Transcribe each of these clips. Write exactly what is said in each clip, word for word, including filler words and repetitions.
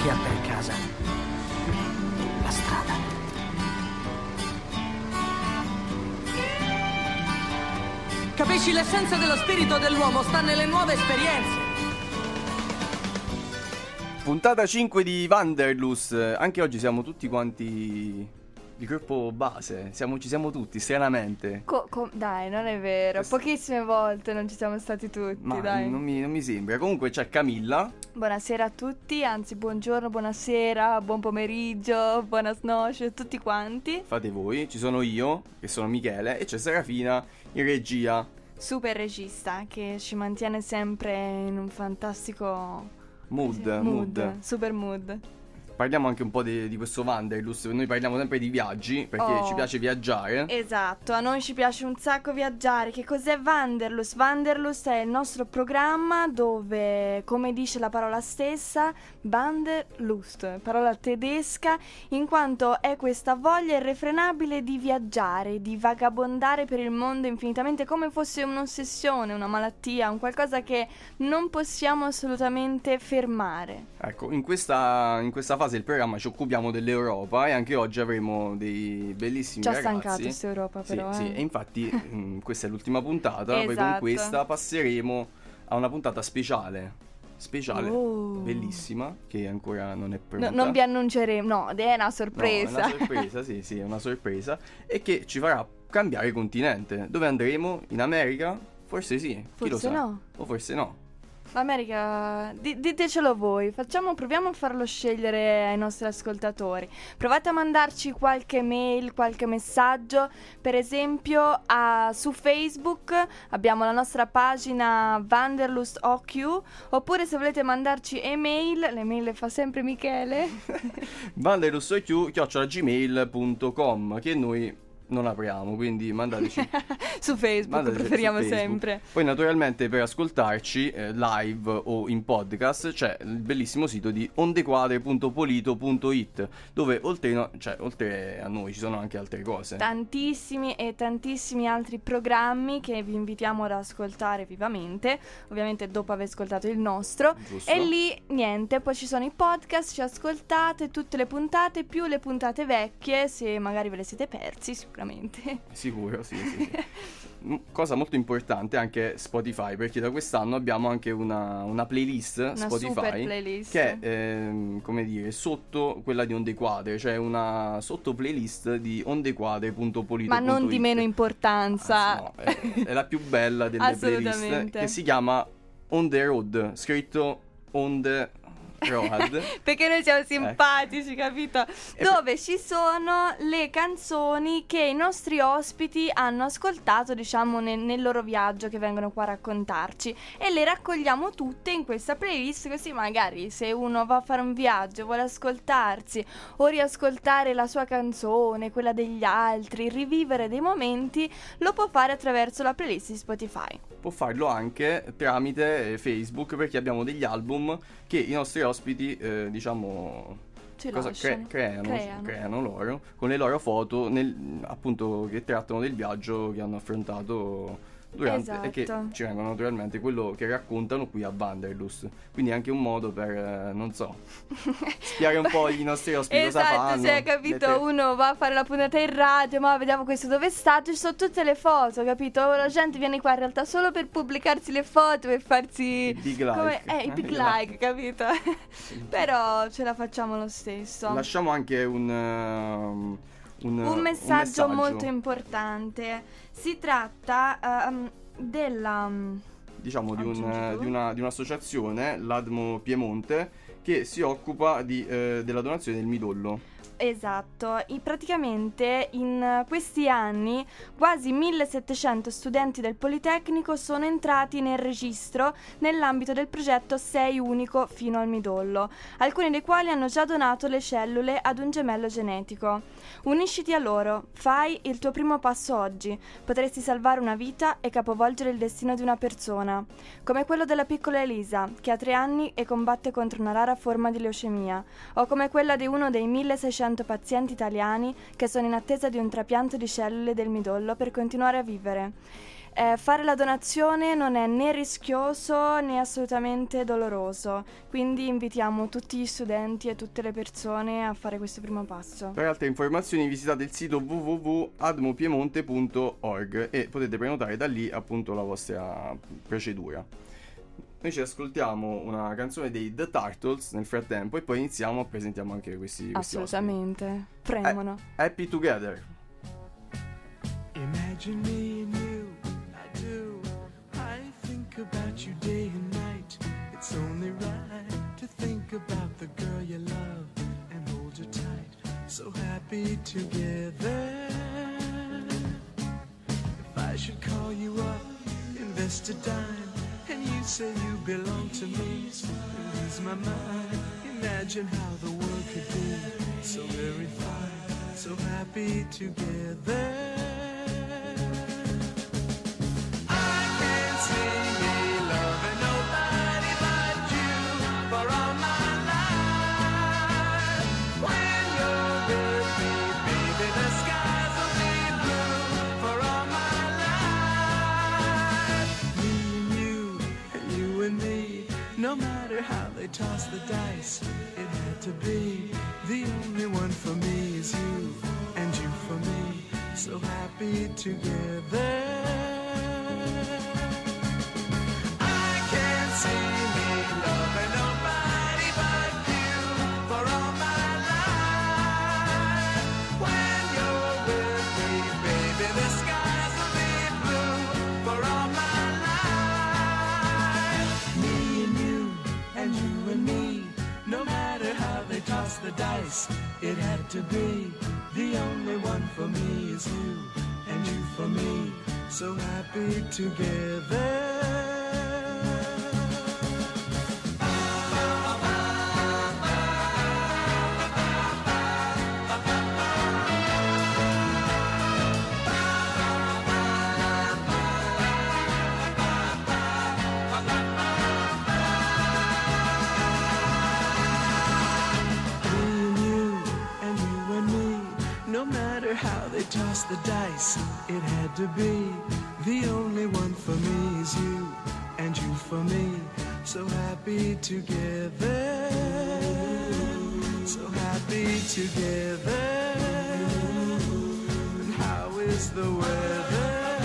chi ha per casa la strada. Capisci, l'essenza dello spirito dell'uomo sta nelle nuove esperienze. Puntata cinque di Wanderlust. Anche oggi siamo tutti quanti il gruppo base. Siamo, ci siamo tutti, stranamente. Co- co- dai, non è vero. Pochissime volte non ci siamo stati tutti, Ma dai. Non mi, non mi sembra. Comunque c'è Camilla. Buonasera a tutti, anzi buongiorno, buonasera, buon pomeriggio, buona snoce, tutti quanti. Fate voi. Ci sono io, che sono Michele, e c'è Serafina in regia. Super regista che ci mantiene sempre in un fantastico Mood, mood, mood. super mood. Parliamo anche un po' di, di questo Wanderlust. Noi parliamo sempre di viaggi, perché Oh. ci piace viaggiare. Esatto, a noi ci piace un sacco viaggiare. Che cos'è Wanderlust? Wanderlust è il nostro programma dove, come dice la parola stessa, Wanderlust, parola tedesca, in quanto è questa voglia irrefrenabile di viaggiare, di vagabondare per il mondo infinitamente, come fosse un'ossessione, una malattia, un qualcosa che non possiamo assolutamente fermare. Ecco, in questa, in questa fase del programma ci occupiamo dell'Europa e anche oggi avremo dei bellissimi Ci ha ragazzi. stancato questa Europa però, Sì, eh. sì, e infatti mh, questa è l'ultima puntata, poi con Esatto. questa passeremo a una puntata speciale, speciale, Oh. bellissima, che ancora non è No, pronta. non vi annunceremo, no, è una No, sorpresa. è una sorpresa, sì, sì, è una sorpresa, e che ci farà cambiare continente. Dove andremo? In America? Forse sì, chi Forse lo sa. no. O forse no. L'America, di- ditecelo voi, facciamo, proviamo a farlo scegliere ai nostri ascoltatori. Provate a mandarci qualche mail, qualche messaggio, per esempio a, su Facebook abbiamo la nostra pagina Wanderlust O Q, oppure se volete mandarci email, le mail le fa sempre Michele. wanderlustq chiocciola gmail punto com, che noi non apriamo, quindi mandateci. Su Facebook mandateci preferiamo su Facebook. sempre. Poi naturalmente per ascoltarci eh, live o in podcast c'è il bellissimo sito di ondequadre punto polito punto it, dove oltre, no, cioè, oltre a noi ci sono anche altre cose. Tantissimi e tantissimi altri programmi che vi invitiamo ad ascoltare vivamente, ovviamente dopo aver ascoltato il nostro. Giusto. E lì niente, poi ci sono i podcast, ci ascoltate tutte le puntate più le puntate vecchie, se magari ve le siete persi sicuramente. Sicuro, sì, sì, sì. M- Cosa molto importante anche Spotify, perché da quest'anno abbiamo anche una, una playlist Una Spotify super playlist. che è, ehm, come dire, sotto quella di Onde Quadre, cioè una sotto playlist di ondequadre punto polito punto it. Ma non di meno importanza. Ah, no, è, è la più bella delle playlist, Assolutamente. che si chiama On The Road, scritto On The Road. Perché noi siamo simpatici, capito? E Dove ci sono le canzoni che i nostri ospiti hanno ascoltato, diciamo, nel, nel loro viaggio, che vengono qua a raccontarci, e le raccogliamo tutte in questa playlist, così magari se uno va a fare un viaggio, vuole ascoltarsi o riascoltare la sua canzone, quella degli altri, rivivere dei momenti, lo può fare attraverso la playlist di Spotify. Può farlo anche tramite eh, Facebook, perché abbiamo degli album che i nostri ospiti, eh, diciamo, Ci cosa lasciano. cre- creano, Creano. creano loro, con le loro foto, nel- appunto, che trattano del viaggio che hanno affrontato durante, e che Esatto. ci vengono naturalmente quello che raccontano qui a Wanderlust. Quindi è anche un modo per, eh, non so, spiare un po' i nostri ospiti cosa Esatto, fanno. se hai capito, Mette- uno va a fare la puntata in radio, ma vediamo questo dove è stato, ci sono tutte le foto, capito? La gente viene qua in realtà solo per pubblicarsi le foto e farsi I big like. come- eh, i big like, capito? Però ce la facciamo lo stesso. Lasciamo anche un, um, un, Un un messaggio molto importante. Si tratta ehm, della um, diciamo di, un, Aggiungi tu? di, una, di un'associazione, l'Admo Piemonte, che si occupa di, eh, della donazione del midollo. Esatto, I- praticamente in questi anni quasi millesettecento studenti del Politecnico sono entrati nel registro nell'ambito del progetto Sei Unico fino al midollo, alcuni dei quali hanno già donato le cellule ad un gemello genetico. Unisciti a loro, fai il tuo primo passo oggi, potresti salvare una vita e capovolgere il destino di una persona, come quello della piccola Elisa, che ha tre anni e combatte contro una rara forma di leucemia, o come quella di uno dei milleseicento pazienti italiani che sono in attesa di un trapianto di cellule del midollo per continuare a vivere. Eh, fare la donazione non è né rischioso né assolutamente doloroso, quindi invitiamo tutti gli studenti e tutte le persone a fare questo primo passo. Per altre informazioni visitate il sito w w w punto admo piemonte punto org e potete prenotare da lì appunto la vostra procedura. Noi ci ascoltiamo una canzone dei The Turtles nel frattempo e poi iniziamo e presentiamo anche questi, questi Assolutamente, ospiti. premono. Ha- Happy Together. Imagine me and you, I do. I think about you day and night. It's only right to think about the girl you love and hold her tight. So happy together. If I should call you up, invest a dime, and you say you belong to me, I lose my mind. Imagine how the world could be so very fine, so happy together. No matter how they toss the dice, it had to be. The only one for me is you, and you for me, so happy together. I can't see me loving nobody but you for all my life. When you're with me, baby, the skies will be blue for all my life. Me and you, and you and me, no matter how they toss the dice, it had to be. The only one for me is you, and you for me, so happy together. How they toss the dice, it had to be. The only one for me is you, and you for me, so happy together, so happy together. And how is the weather?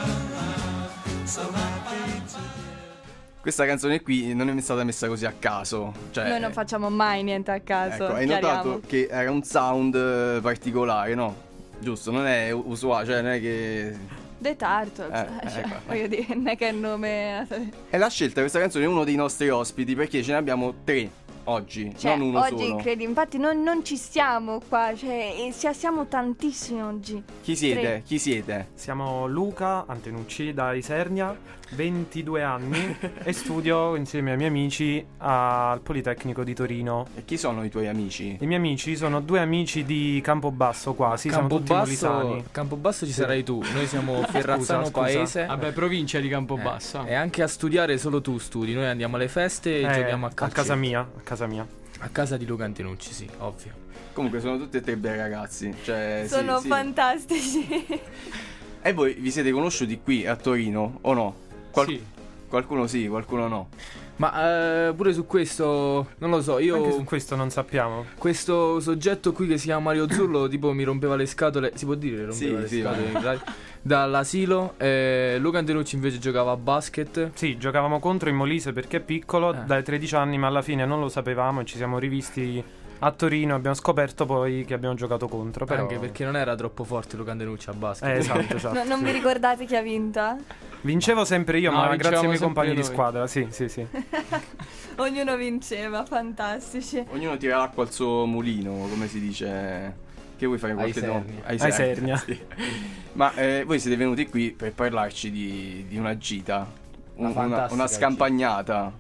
So happy together. Questa canzone qui non è stata messa così a caso, cioè, Noi non facciamo mai niente a caso. ecco, hai chiariamo. notato che era un sound eh, particolare, no? Giusto, non è usuale, cioè non è che... The Turtles, Eh, cioè, ecco. voglio dire, non è che il nome... E la scelta di questa canzone è uno dei nostri ospiti, perché ce ne abbiamo tre oggi, Cioè, non uno oggi solo. incredibile, infatti non, non ci stiamo qua, cioè, e sia- siamo tantissimi oggi. Chi siete? Tre. Chi siete? Siamo Luca Antenucci da Isernia, ventidue anni e studio insieme ai miei amici al Politecnico di Torino. E chi sono i tuoi amici? I miei amici sono due amici di Campobasso quasi, siamo tutti molisani. Campobasso ci sarai tu, noi siamo Ferrazzano scusa. Paese. Vabbè, provincia di Campobasso. E anche a studiare solo tu studi, noi andiamo alle feste e Eh, giochiamo a a calcio. casa mia, a casa mia. A casa di Luca Antenucci, sì, ovvio. Comunque sono tutti e tre bei ragazzi, cioè, sì, Sono sì. fantastici. E voi vi siete conosciuti qui a Torino o no? Qual- Sì. Qualcuno sì, qualcuno no. Ma eh, pure su questo, non lo so, io... Anche su questo non sappiamo. Questo soggetto qui che si chiama Mario Zurlo tipo mi rompeva le scatole, si può dire rompeva Sì, le sì, scatole vai. in radio, dall'asilo. eh, Luca Antenucci invece giocava a basket. Sì, giocavamo contro in Molise perché è piccolo, Eh. dai tredici anni, ma alla fine non lo sapevamo e ci siamo rivisti a Torino. Abbiamo scoperto poi che abbiamo giocato contro, però... Anche perché non era troppo forte Luca Antenucci a basket. Eh, esatto, esatto. No, non sì. vi ricordate chi ha vinto? Vincevo sempre io, No, ma grazie ai vincevamo miei compagni di sempre noi. squadra, sì, sì, sì. Ognuno vinceva, fantastici. Ognuno tira l'acqua al suo mulino, come si dice. Che vuoi fare qualche Isernia. nome? A Isernia. Sì. Ma eh, voi siete venuti qui per parlarci di, di una gita, un- Una una, fantastica una scampagnata.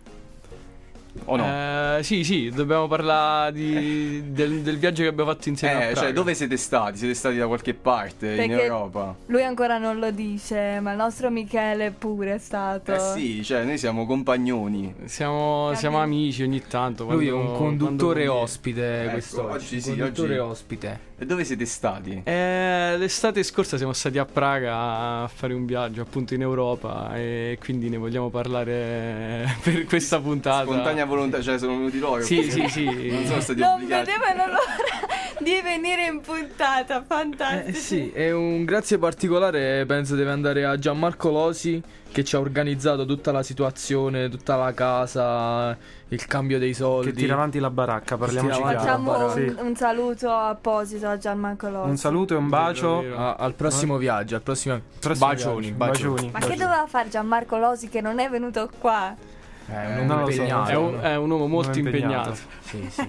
O no? Eh, sì, sì, dobbiamo parlare di- del, del viaggio che abbiamo fatto insieme a Eh, Praga. cioè, dove siete stati? Siete stati da qualche parte in Perché- Europa? Lui ancora non lo dice, ma il nostro Michele pure è stato. Eh sì, cioè, noi siamo compagnoni. Siamo, Capi- siamo amici ogni tanto. Lui è quando- un conduttore quando conviene. ospite, Ecco, questo oggi sì, un conduttore oggi- ospite. E dove siete stati? Eh, l'estate scorsa siamo stati a Praga a fare un viaggio appunto in Europa e quindi ne vogliamo parlare per questa puntata. Spontanea volontà, cioè sono venuti loro. Sì, sì, sì. Non sono stati Non obbligati. vedevano l'ora di venire in puntata, fantastico. Eh sì, e un grazie particolare penso deve andare a Gianmarco Losi che ci ha organizzato tutta la situazione, tutta la casa, il cambio dei soldi. Che tira avanti la baracca, parliamoci tira avanti chiaro. la Facciamo Sì. un, un saluto apposito a Gianmarco Lozzi. Un saluto e un bacio. Vero, A- al prossimo viaggio, al prossimo, Prossimo bacioni, viaggio. bacioni. bacioni. Ma che bacioni. doveva fare Gianmarco Losi che non è venuto qua? È Eh, un non uomo lo so, impegnato. È un, è un uomo molto Non è impegnato. impegnato. Sì, sì.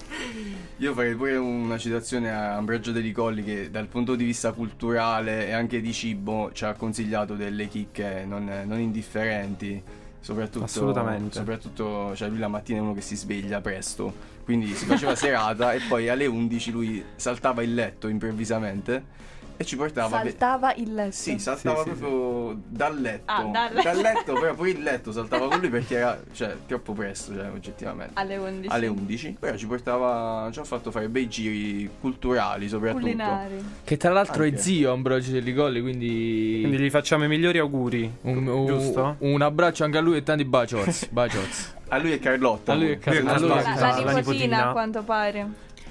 Io farei pure una citazione a Ambrogio Deli Colli che dal punto di vista culturale e anche di cibo ci ha consigliato delle chicche non, non indifferenti. Soprattutto, Assolutamente. soprattutto, cioè lui la mattina è uno che si sveglia presto, quindi si faceva serata e poi alle undici lui saltava il letto improvvisamente e ci portava... Saltava il letto. Sì, saltava Sì, sì, proprio dal letto. Ah, dal- dal letto, però poi il letto saltava con lui perché era, cioè, troppo presto, cioè, oggettivamente. Alle undici. Alle undici, però ci portava, ci ha fatto fare bei giri culturali soprattutto. Culinari. Che tra l'altro Anche. è zio Ambrogio Deli Colli, quindi, Quindi gli facciamo i migliori auguri. un, un- giusto? un abbraccio anche a lui e tanti bacios. bacios. A lui è Carlotta. A lui è comunque. Carlotta. Lui è La, Carlotta. la la nipotina, nipotina. a quanto pare.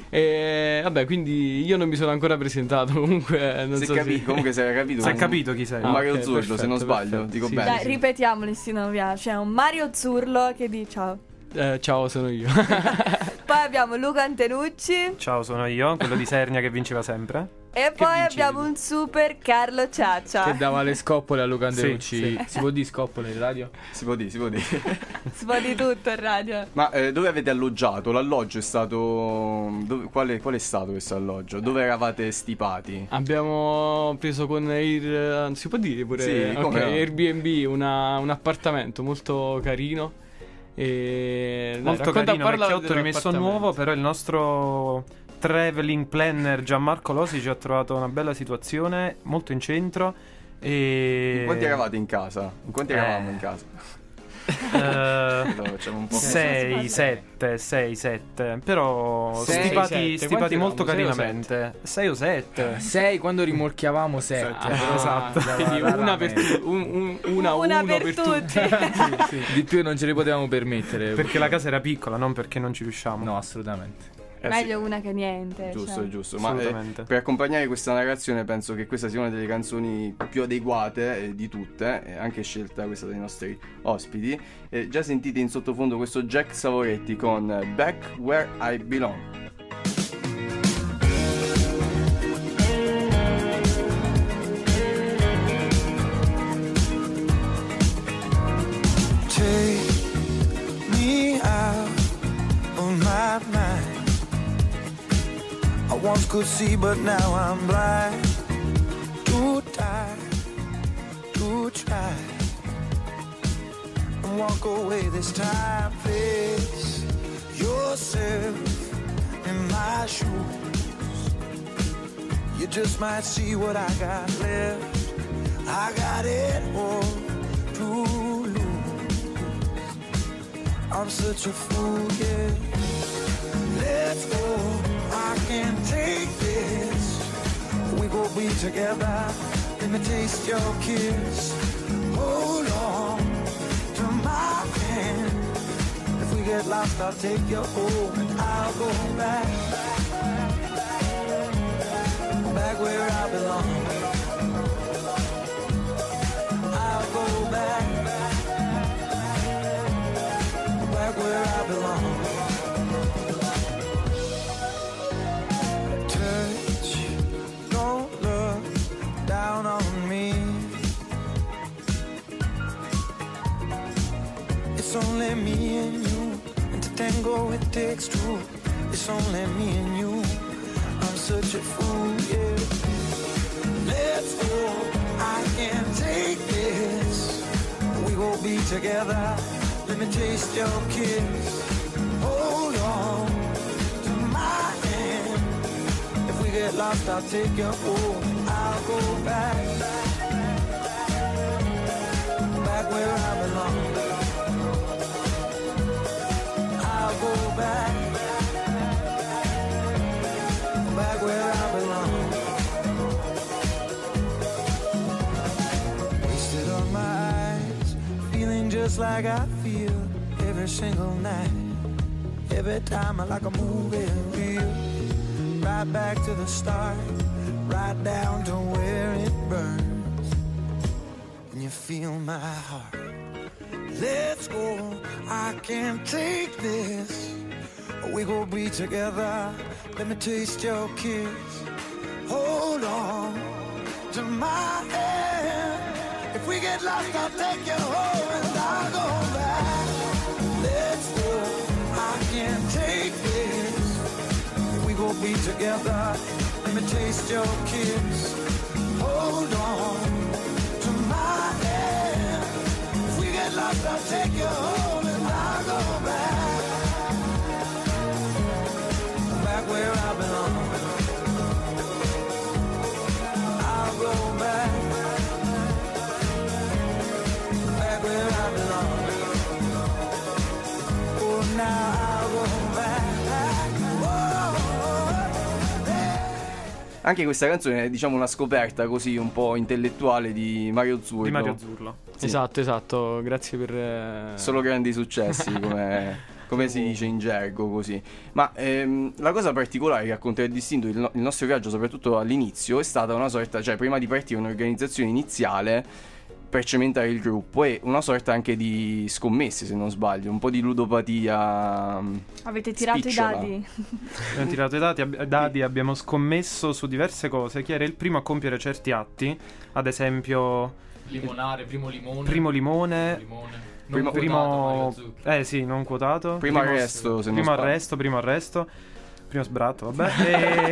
E vabbè, quindi io non mi sono ancora presentato. Comunque, non Si è so capi- se... comunque si era capito. Si è un- capito chi sei. un Ah, Mario ok, Zurlo, se non perfetto, sbaglio, perfetto. dico Sì. bene. Dai, sì. ripetiamoli sti nomi. C'è un Mario Zurlo che dice ciao. Eh, ciao, sono io. Poi abbiamo Luca Antenucci. Ciao, sono io, quello di Sernia che vinceva sempre. E poi vincevi? abbiamo un super Carlo Ciaccia. Che dava le scoppole a Luca Antenucci. Sì, Si può dire scoppole in radio? Si può dire, si può dire. Si fa di tutto in radio. Ma eh, dove avete alloggiato? L'alloggio è stato... Dove, quale, qual è stato questo alloggio? Dove eravate stipati? Abbiamo preso con Air... Si può dire pure? Sì, ok, come no. Airbnb una- un appartamento molto carino. E... dai, Molto racconta- carino, parla vecchiotto rimesso dell'appartamento. nuovo, però il nostro traveling planner Gianmarco Losi ci ha trovato una bella situazione, molto in centro. E... In quanti eravate in casa? In quanti eravamo Eh. in casa? Eh, Allora, facciamo un po'. sei, sette, sei, sette. Però Sei, stipati, sette. stipati Quanti molto eravamo? Sei o carinamente. sei o sette. sei quando rimorchiavamo sette. Ah, esatto. Quindi una per, tu- un, un- una, Una uno per per tutti. tutti. Di più non ce li potevamo permettere. Perché la casa era piccola, non perché non ci riusciamo. No, assolutamente. Eh, Meglio sì. una che niente. Giusto, cioè. giusto. Ma eh, Assolutamente. per accompagnare questa narrazione penso che questa sia una delle canzoni più adeguate eh, di tutte, eh, anche scelta questa dai nostri ospiti. Eh, già sentite in sottofondo questo Jack Savoretti con eh, Back Where I Belong. Take me out of my mind. I once could see, but now I'm blind. Too tired to try and walk away this time. Place yourself in my shoes. You just might see what I got left. I got it all to lose. I'm such a fool, yeah. Let's go, I can take this. We gon' be together. Let me taste your kiss. Hold on to my hand. If we get lost, I'll take you home and I'll go back. Back where I belong. I'll go back. Back where I belong. Touch, don't look down on me. It's only me and you, and to tango it takes two. It's only me and you. I'm such a fool, yeah. Let's go, I can take this. We gon' be together. Let me taste your kiss. Hold on to my hand. If we get lost, I'll take you home. I'll go back, back where I belong. I'll go back, back where I belong. just like I feel every single night. Every time I like a movie reel. Right back to the start, right down to where it burns. And you feel my heart. Let's go, I can't take this. We gon' be together, let me taste your kiss. Hold on to my hand. If we get lost, I'll take you home and I'll go back. Let's go, I can't take this. We gon' be together, let me taste your kiss. Hold on to my hand. If we get lost, I'll take you home and I'll go back. Back where I belong. I'll go back. Back where I belong. Oh, now I'll go back. Anche questa canzone è, diciamo, una scoperta così un po' intellettuale di Mario Zurlo. Di Mario Zurlo. Sì. Esatto, esatto, grazie per... eh, Solo grandi successi, come, come si dice in gergo così. Ma ehm, la cosa particolare che ha contraddistinto il, no- il nostro viaggio, soprattutto all'inizio, è stata una sorta, cioè prima di partire, un'organizzazione iniziale per cementare il gruppo e una sorta anche di scommesse, se non sbaglio, un po' di ludopatia. Avete tirato spicciola. i dadi? Abbiamo tirato i dati, ab- dadi, abbiamo scommesso su diverse cose. Chi era il primo a compiere certi atti, ad esempio Limonare, primo limone. primo limone, limone. Primo- Non primo quotato, Mario Zucchi. eh sì, non quotato. Primo arresto, se non primo sbaglio. arresto, primo arresto, primo sbratto, vabbè. e,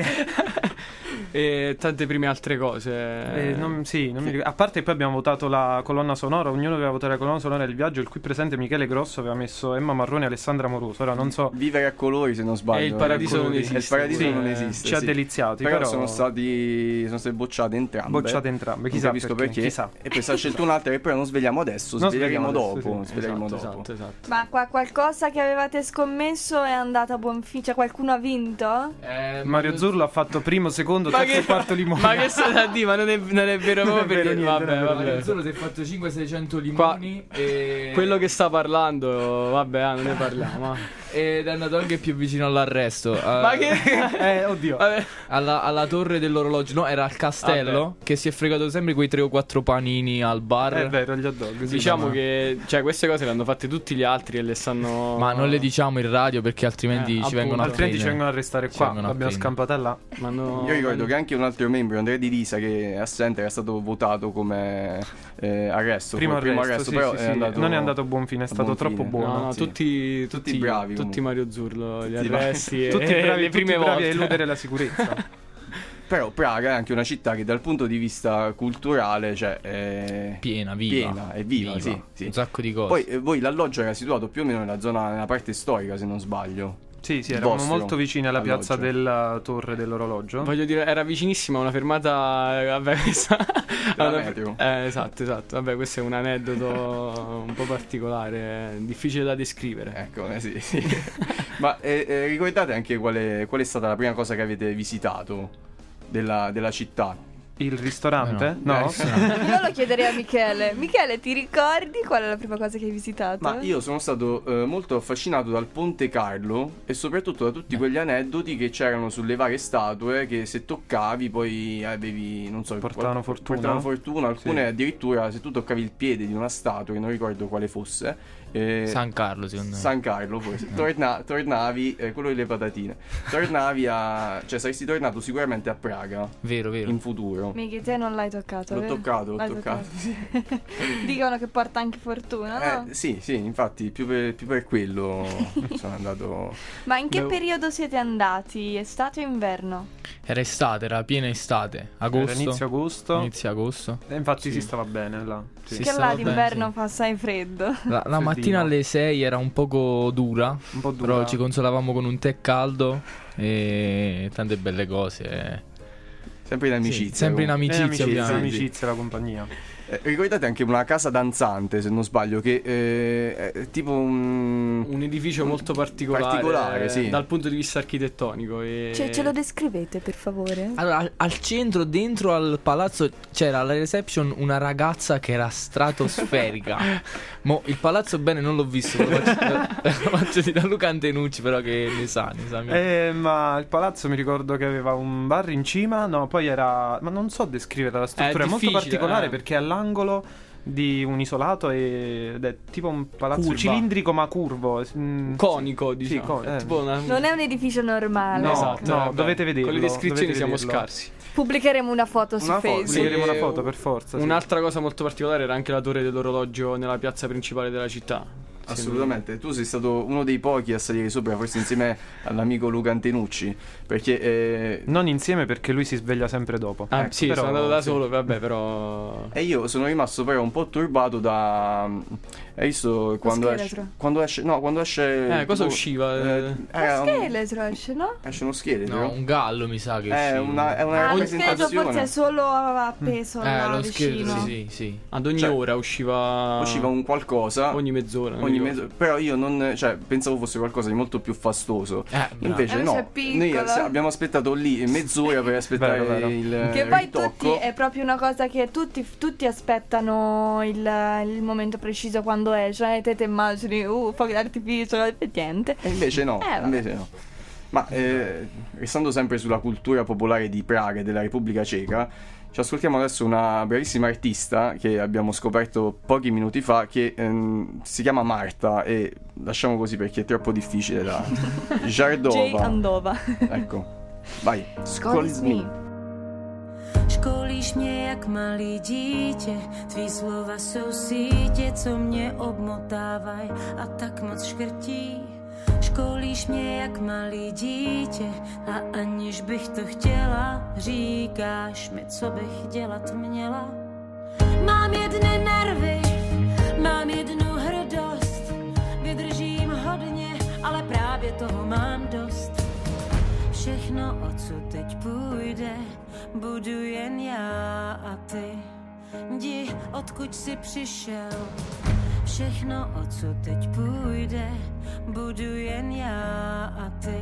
e tante prime altre cose. e non, sì, non mi ricordo. A parte poi abbiamo votato la colonna sonora, ognuno aveva votato la colonna sonora del viaggio, il cui presente Michele Grosso aveva messo Emma Marroni e Alessandra Moruso. Ora non so, Vivere a colori, se non sbaglio. E il paradiso non E il esiste. paradiso Sì, non eh, esiste. ci ha sì. deliziati, Però, però sono stati sono state bocciate entrambe. bocciate entrambe, Non chissà capisco perché, perché. chissà. E poi si è scelto un'altra che però non svegliamo adesso, Non sveglieremo svegliamo dopo. adesso, sì. sveglieremo Esatto, dopo. esatto, esatto. Ma qua qualcosa che avevate scommesso è andata a buon fine? Cioè qualcuno ha vinto? Eh, Mario Zurlo ha fatto primo, secondo, Ma terzo che- e quarto limone. Ma che state a dire? Ma non è, non è vero Non è proprio vero perché... niente, vabbè, non è vero vabbè. Mario Zurlo si è fatto cinquecento seicento limoni e... Quello che sta parlando, vabbè, ah, non ne parliamo. ah. ed è andato anche più vicino all'arresto. Ma eh, che... Eh, oddio. Vabbè. alla, alla torre dell'orologio, no, era al castello, che si è fregato sempre quei tre o quattro panini al bar. È vero, gli hot dog. sì, Diciamo ma- che, cioè, queste cose le hanno fatte tutti gli altri e le stanno... Ma non le diciamo in radio perché altrimenti Eh, ci appunto. vengono a altrimenti ci prendere. vengono a restare Ci qua. vengono a L'abbiamo prendere. scampata là. Ma no- Io ricordo che anche un altro membro, Andrea Di Lisa, che è assente, era stato votato come eh, arresto. Primo come arresto, sì, però sì, è sì. andato non è andato a buon fine, è a stato buon troppo fine. buono. No, no, sì. tutti, Tutti tutti, bravi, tutti comunque. Mario Zurlo, gli Tutti arresti e Tutti bravi, le prime tutti bravi volte. a eludere la sicurezza. Però Praga è anche una città che dal punto di vista culturale, cioè, è Piena, viva. piena, è viva, sì, sì. Un sacco di cose. Poi eh, voi l'alloggio era situato più o meno nella zona, nella parte storica, se non sbaglio. Sì, sì, Il eravamo vostro molto vicini alla piazza alloggio. della torre dell'orologio. Voglio dire, era vicinissima a una fermata. eh, Vabbè, questa. Della una- metro. Eh, esatto, esatto. Vabbè, questo è un aneddoto un po' particolare, eh, difficile da descrivere. Ecco, eh, sì, sì. Ma eh, eh, ricordate anche qual è, qual è stata la prima cosa che avete visitato della, della città? Il ristorante? Eh, No. no. Io lo chiederei a Michele. Michele, ti ricordi qual è la prima cosa che hai visitato? Ma io sono stato eh, molto affascinato dal Ponte Carlo e soprattutto da tutti quegli aneddoti che c'erano sulle varie statue che se toccavi poi avevi, non so, Portavano qual- fortuna. portavano fortuna, alcune Sì. addirittura se tu toccavi il piede di una statua, che non ricordo quale fosse, eh, San Carlo, secondo me. San Carlo forse, torna- tornavi, eh, quello delle patatine, tornavi a, cioè saresti tornato sicuramente a Praga Vero, vero. in futuro. Mighi, te non l'hai toccato, L'ho vero? toccato, l'ho L'hai toccato, sì. Dicono che porta anche fortuna, no? Eh, sì, sì, infatti più per, più per quello sono andato. Ma in che Devo- periodo siete andati? Estate o inverno? Era estate, era piena estate. Agosto. Era inizio agosto. Inizio agosto. E infatti si stava bene là. Sì. Sì. che stava là bene, d'inverno sì. fa assai freddo. La, la Freddino. mattina alle sei era un poco dura, Un po' dura. però ci consolavamo con un tè caldo e tante belle cose. Sempre in Sì, amicizia. sempre in comunque. Eh, amicizia, amicizia, ovviamente. amicizia, la compagnia. Eh, ricordate anche una casa danzante, se non sbaglio, che eh, è tipo un... Un edificio molto particolare, particolare, sì. dal punto di vista architettonico. E... Cioè, ce lo descrivete, per favore? Allora, al, al centro, dentro al palazzo, c'era alla reception una ragazza che era stratosferica. Mo, il palazzo bene non l'ho visto, lo faccio, lo faccio di da Luca Antenucci, però che ne sa, ne sa. Eh, ma il palazzo mi ricordo che aveva un bar in cima, no, poi era... Ma non so descrivere la struttura, è, è molto particolare eh. perché è all'angolo di un isolato ed è tipo un palazzo Curva. cilindrico ma curvo. Mm, Conico, sì, diciamo. con- eh. Tipo una... Non è un edificio normale. No, Esatto, no, vabbè. dovete vederlo. Con le descrizioni dovete siamo vederlo. scarsi. Pubblicheremo una foto su Una foto, Facebook. Pubblicheremo Sì, una foto per forza. sì. Un'altra cosa molto particolare era anche la torre dell'orologio nella piazza principale della città. Assolutamente, tu sei stato uno dei pochi a salire sopra, forse insieme all'amico Luca Antenucci, perché eh, Non insieme perché lui si sveglia sempre dopo. Ah, Ecco, sì, però- sono andato da sì. solo, vabbè, però... e io sono rimasto però un po' turbato da... Hai visto quando esce, scheletro. quando esce... No, quando esce... Eh, cosa tipo, usciva? eh, era Lo un- scheletro esce, no? esce uno scheletro? No, un gallo mi sa che È usciva. una, è una Ah, lo scheletro rappresentazione. forse è solo appeso Eh, là lo vicino. scheletro, sì, sì. Ad ogni Cioè, ora usciva... Usciva un qualcosa Ogni mezz'ora. non mi ogni ricordo. mezzo, però io non, cioè, pensavo fosse qualcosa di molto più fastoso. Eh, bravo. Invece Eh, no, c'è piccolo. noi as- abbiamo aspettato lì mezz'ora per aspettare Vero, vero. il Che poi ritocco. tutti è proprio una cosa che tutti, tutti aspettano il, il momento preciso quando esce. E te te immagini, uh, fuochi d'artificio, e niente. E invece no, Eh, vabbè. invece no. Ma eh, restando sempre sulla cultura popolare di Praga e della Repubblica Ceca, ci ascoltiamo adesso una bravissima artista che abbiamo scoperto pochi minuti fa, che ehm, si chiama Marta, e lasciamo così perché è troppo difficile da... Jay Jardova. Andova. Ecco, vai. Scholz me. Školíš mě jak malý dítě, tvý slova jsou sítě, co mě obmotávaj a tak moc škrtí. Školíš mě jak malý dítě a aniž bych to chtěla, říkáš mi, co bych dělat měla. Mám jedny nervy, mám jednu hrdost, vydržím hodně, ale právě toho mám dost. Všechno, o co teď půjde, budu jen já a ty. Jdi, odkud jsi přišel. Všechno, o co teď půjde, budu jen já a ty.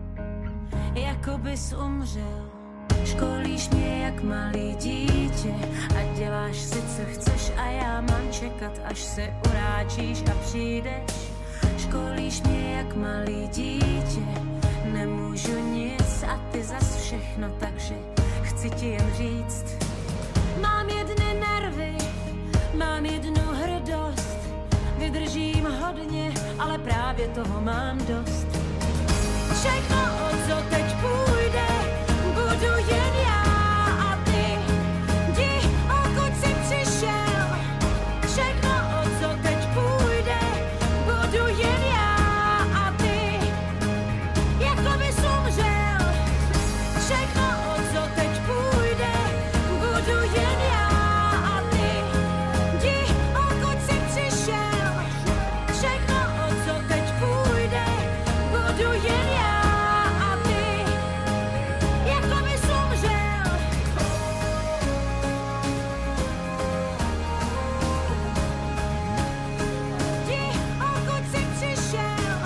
Jako bys umřel. Školíš mě jak malý dítě a děláš si, co chceš, a já mám čekat, až se uráčíš a přijdeš. Školíš mě jak malý dítě, nemůžu nic a ty zas všechno, takže chci ti jen říct. Mám jedny nervy, mám jednu hrdost, vydržím hodně, ale právě toho mám dost. Všechno, o co teď půjde, budu jen já a ty. Jdi, odkud jsi přišel. Všechno, o co teď půjde, budu jen já a ty. Jako bys umřel. Všechno, o co teď půjde, budu jen já a ty. Jdi, odkud jsi přišel. Všechno, o co teď půjde, budu jen já a ty. Jako bys umřel. Jdi, odkud jsi přišel.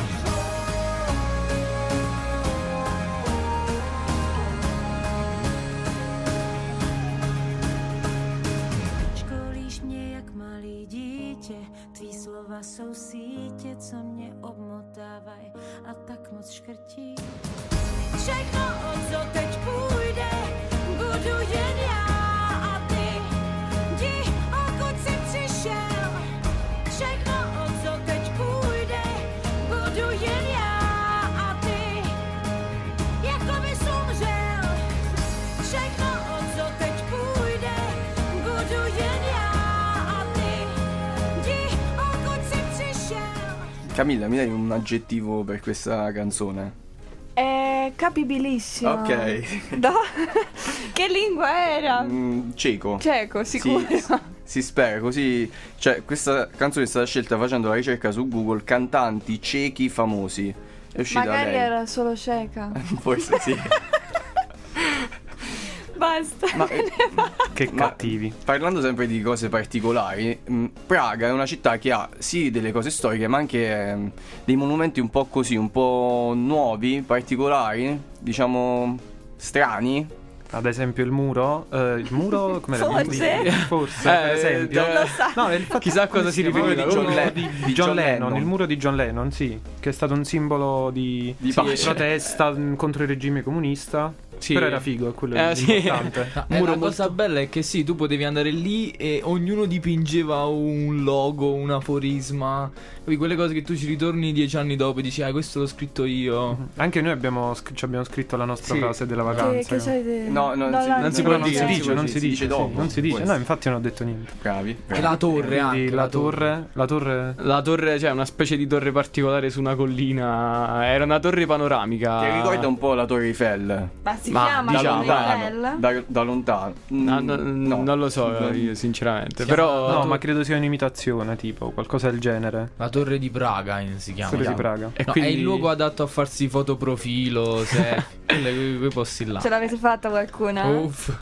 Školíš mě jak malý dítě, tvý slova jsou sítě, co mě obmotávaj a tak moc škrtí. Všechno, o co teď půjde, budu jen já a ty. Jdi, odkud jsi přišel. Všechno, o co teď půjde, budu jen já a ty. Jako bys umřel. Všechno, o co teď půjde, budu jen já a ty. Jdi, odkud jsi přišel. Camilla, mi dai un aggettivo per questa canzone? È capibilissimo. Ok. No? Che lingua era? Mm, ceco. Ceco, sicuro. Sì, si spera così. Cioè, questa canzone è stata scelta facendo la ricerca su Google cantanti cechi famosi. È uscita Magari lei. era solo ceca. Forse sì. basta. Ma, eh, Che ma cattivi. parlando sempre di cose particolari, mh, Praga è una città che ha sì delle cose storiche, ma anche ehm, dei monumenti un po' così, un po' nuovi, particolari, diciamo strani. Ad esempio il muro, eh, il muro come era? Forse? Forse, Eh, per esempio. non lo sa. No, il fatto- Chissà a cosa si chiama? riferiva, Il muro John di, Lennon. di John John Lennon, Lennon. il muro di John Lennon, sì, che è stato un simbolo di, Di di pace. protesta mh, contro il regime comunista. Sì. Però era figo, è quello Eh, sì. importante. No, Un e muro la cosa molto- bella è che sì, tu potevi andare lì e ognuno dipingeva un logo, un aforisma, poi quelle cose che tu ci ritorni dieci anni dopo e dici, ah, questo l'ho scritto io. Anche noi abbiamo, sc- ci abbiamo scritto la nostra Sì. frase della Che, vacanza. che c'hai No, no, dalla- non si può non dire, si non si dice, può non dire, si si dice, dice sì, dopo. non si dice. Può No, infatti non ho detto niente. Bravi. E bravi. la torre Quindi anche. la torre, la torre La torre, cioè una specie di torre particolare su una collina. Era una torre panoramica. Che ricorda un po' la Torre Eiffel. Ma si Ma chiama Da diciamo, Torre lontano. Eiffel? Da, da lontano. Mm, Ah, no, no. Non lo so No. io sinceramente. Si Però No, tu- ma credo sia un'imitazione, tipo qualcosa del genere. La torre di Praga in- si chiama. Torre di No, Praga. e È quindi- il luogo adatto a farsi fotoprofilo, se quelle, quei, quei posti là. Ce l'avete fatta qualcuna? Uff.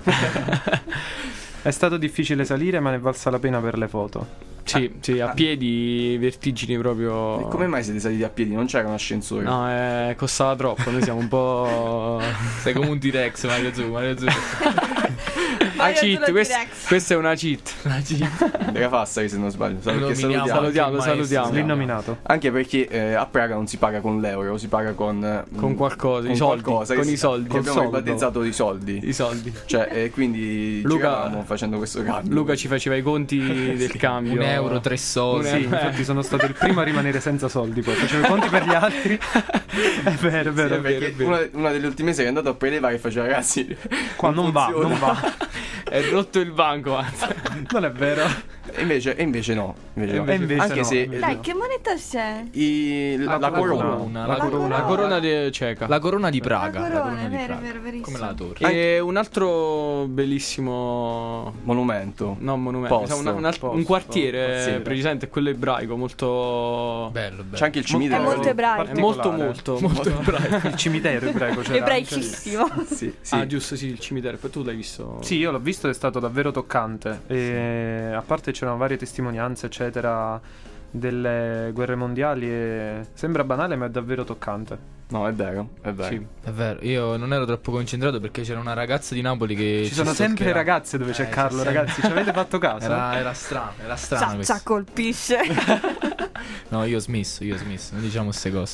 È stato difficile salire, ma ne è valsa la pena per le foto. Sì, sì, a piedi vertigini proprio. E come mai siete saliti a piedi? Non c'era un ascensore? No, eh, costava troppo, noi siamo un po'. Sei come un T-Rex, Mario Zu, Mario Zu. Ah, Mario cheat, Zulo quest- T-Rex. questa è una cheat. Era Fassari se non sbaglio. Sa- Lo perché nominiamo, salutiamo. Salutiamo, il maestro. salutiamo. L'innominato. Anche perché eh, a Praga non si paga con l'euro, si paga con eh, Con mm, qualcosa, con i soldi, qualcosa, con che i si- soldi. che Col abbiamo soldo. ribattezzato i soldi. I soldi. Cioè, e quindi Luca- giocavamo facendo questo cambio. Luca ci faceva i conti del cambio. Un euro, tre soldi. Un Sì, euro. infatti sono stato il primo a rimanere senza soldi, poi facevo i conti per gli altri. È vero, è Sì, vero. perché vero, è vero. Una, una delle ultime sere è andato a prelevare e faceva ragazzi. Qua non va, funziona." non va. È rotto il banco, anzi. Non è vero. E invece, e invece no. Invece no. E invece Anche no, se invece Dai, no. che moneta c'è? i- la, La la corona. corona, La la corona. La corona de- ceca. La corona di Praga. La La corona, corona è di vero, Praga. è vero, verissimo. Come la torre. E un altro bellissimo. Monumento. No, monumento. Posto. Una- un, alt- Posto. un quartiere Posto. Sì. precisamente, quello ebraico, molto. Bello, bello. C'è anche il È cimitero. molto ebraico. È molto, particolare. molto, Molto ebraico. Il cimitero ebraico c'era. Ebraicissimo. Sì, sì. Ah, giusto, sì, il cimitero. Poi tu l'hai visto. Sì, io l'ho visto ed è stato davvero toccante. E a parte c'erano varie testimonianze, eccetera, delle guerre mondiali. E sembra banale, ma è davvero toccante. No, è vero, è vero. Sì. È vero, io non ero troppo concentrato perché c'era una ragazza di Napoli che Ci sono sempre stalkerava. ragazze dove c'è Eh, Carlo, sì, ragazzi. Ci avete fatto caso? Era, era strano, era strano Ciaccia questo. colpisce. No, io ho smesso, io ho smesso, non diciamo queste cose.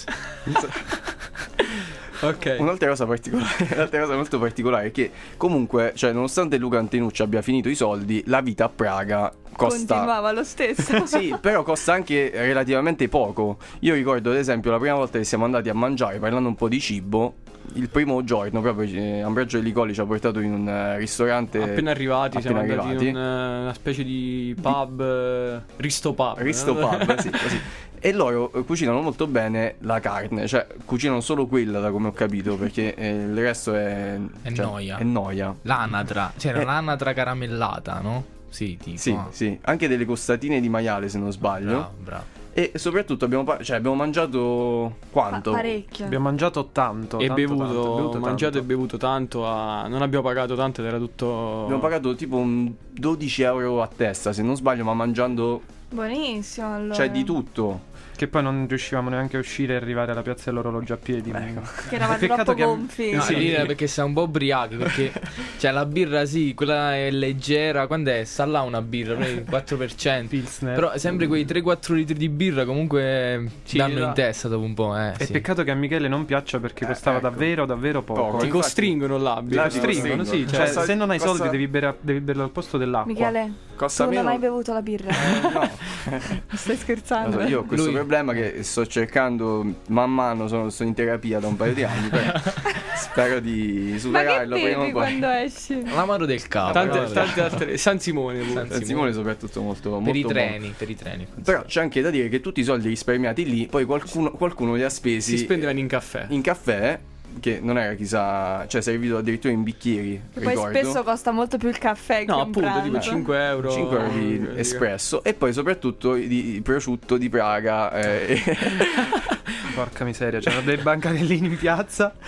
Ok. Un'altra cosa particolare, un'altra cosa molto particolare è che comunque, cioè, nonostante Luca Antenucci abbia finito i soldi, la vita a Praga costa. Continuava lo stesso. Sì, però costa anche relativamente poco. Io ricordo, ad esempio, la prima volta che siamo andati a mangiare, parlando un po' di cibo, il primo giorno proprio eh, Ambrogio Licoli ci ha portato in un eh, ristorante. Appena arrivati, siamo appena andati arrivati. in un, eh, una specie di pub. eh, Risto pub. Risto no? Pub, sì, così. E loro eh, cucinano molto bene la carne, cioè cucinano solo quella, da come ho capito, perché eh, il resto è È cioè, noia. È noia. L'anatra, c'era Eh. l'anatra caramellata, no? Sì, tipo. Sì, ah. sì, anche delle costatine di maiale, se non sbaglio. Bravo, bravo. E soprattutto abbiamo, pa- cioè, abbiamo mangiato quanto? Pa- parecchio. Abbiamo mangiato tanto. E tanto, bevuto, tanto, bevuto mangiato tanto. e bevuto tanto. a- Non abbiamo pagato tanto ed era tutto. Abbiamo pagato tipo un dodici euro a testa, se non sbaglio, ma mangiando, Buonissimo allora. cioè, di tutto. Che poi non riuscivamo neanche a uscire e arrivare alla piazza dell'orologio a piedi. Che eravate Peccato troppo che- gonfi. No, Sì. lì era perché siamo un po' ubriachi. Perché cioè la birra, sì, quella è leggera. Quando è? Sta là una birra, prendi il quattro per cento. Pilsner. Però sempre quei tre quattro litri di birra comunque Sì, danno là. in testa dopo un po'. Eh, E sì. peccato che a Michele non piaccia perché Eh, costava ecco. davvero, davvero poco. Poco. Ti Infatti- costringono là. a bere. Là ti Costringono, sì. costringono. Cioè, Costa- se non hai costa- soldi devi bere, devi berlo al posto dell'acqua. Michele, Costa tu non meno- hai bevuto la birra. Eh, no. Stai Lo scherzando? so, io ho questo Lui- problema che sto cercando man mano, sono, sono in terapia da un paio di anni, però spero di Ma che superarlo prima o bevi poi. quando esci? L'amaro del capo. Tante, l'amaro del- tante altre. San Simone pure. San San Simone soprattutto molto, molto per i buono. treni, per i treni. Però c'è anche da dire che tutti i soldi risparmiati lì, poi qualcuno, qualcuno li ha spesi Si spendevano in caffè. in caffè, che non era chissà, cioè servito addirittura in bicchieri, Che poi ricordo. spesso costa molto più il caffè che No, un appunto, tipo pranzo. cinque euro. cinque euro di eh, espresso e poi soprattutto di, di prosciutto di Praga eh, Porca miseria, c'erano dei bancarellini in piazza.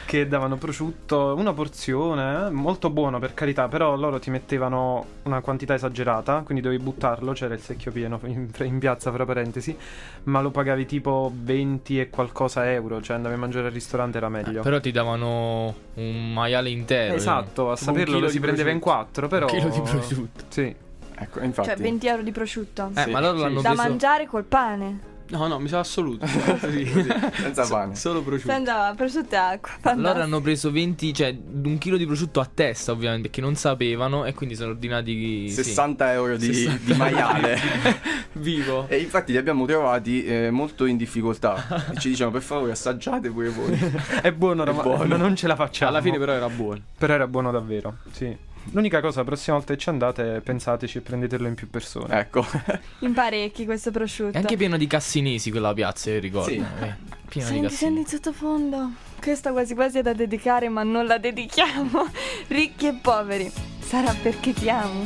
che davano prosciutto, una porzione, eh, molto buono per carità, però loro ti mettevano una quantità esagerata, quindi dovevi buttarlo, c'era il secchio pieno in, in piazza, fra parentesi, ma lo pagavi tipo venti e qualcosa euro, cioè andavi a mangiare al ristorante era meglio. Eh, però ti davano un maiale intero. Esatto, a Tipo un saperlo chilo lo si di prendeva in prosciutto. quattro, però... Un chilo di prosciutto. Sì. Ecco, infatti. Cioè venti euro di prosciutto. Eh, Sì, ma loro sì. l'hanno Da preso... mangiare col pane. No, no, mi sa assoluto. Sì. Senza pane. Solo prosciutto. Senza prosciutto e acqua. Loro Fantastico. hanno preso venti, cioè un chilo di prosciutto a testa, ovviamente, perché non sapevano e quindi sono ordinati sì. sessanta euro di, sessanta di maiale. Vivo. E infatti li abbiamo trovati eh, molto in difficoltà. E ci dicevano per favore assaggiate pure voi. È buono, È ma buono. ma non ce la facciamo. Alla fine però era buono. Però era buono davvero, sì. L'unica cosa, la prossima volta che ci andate, pensateci e prendetelo in più persone. Ecco. In parecchi questo prosciutto. È anche pieno di cassinesi quella piazza, io ricordo. Sì. Eh, pieno di Senti, cassinesi. senti il sottofondo. Questa quasi quasi è da dedicare, ma non la dedichiamo. Ricchi e poveri. Sarà perché ti amo.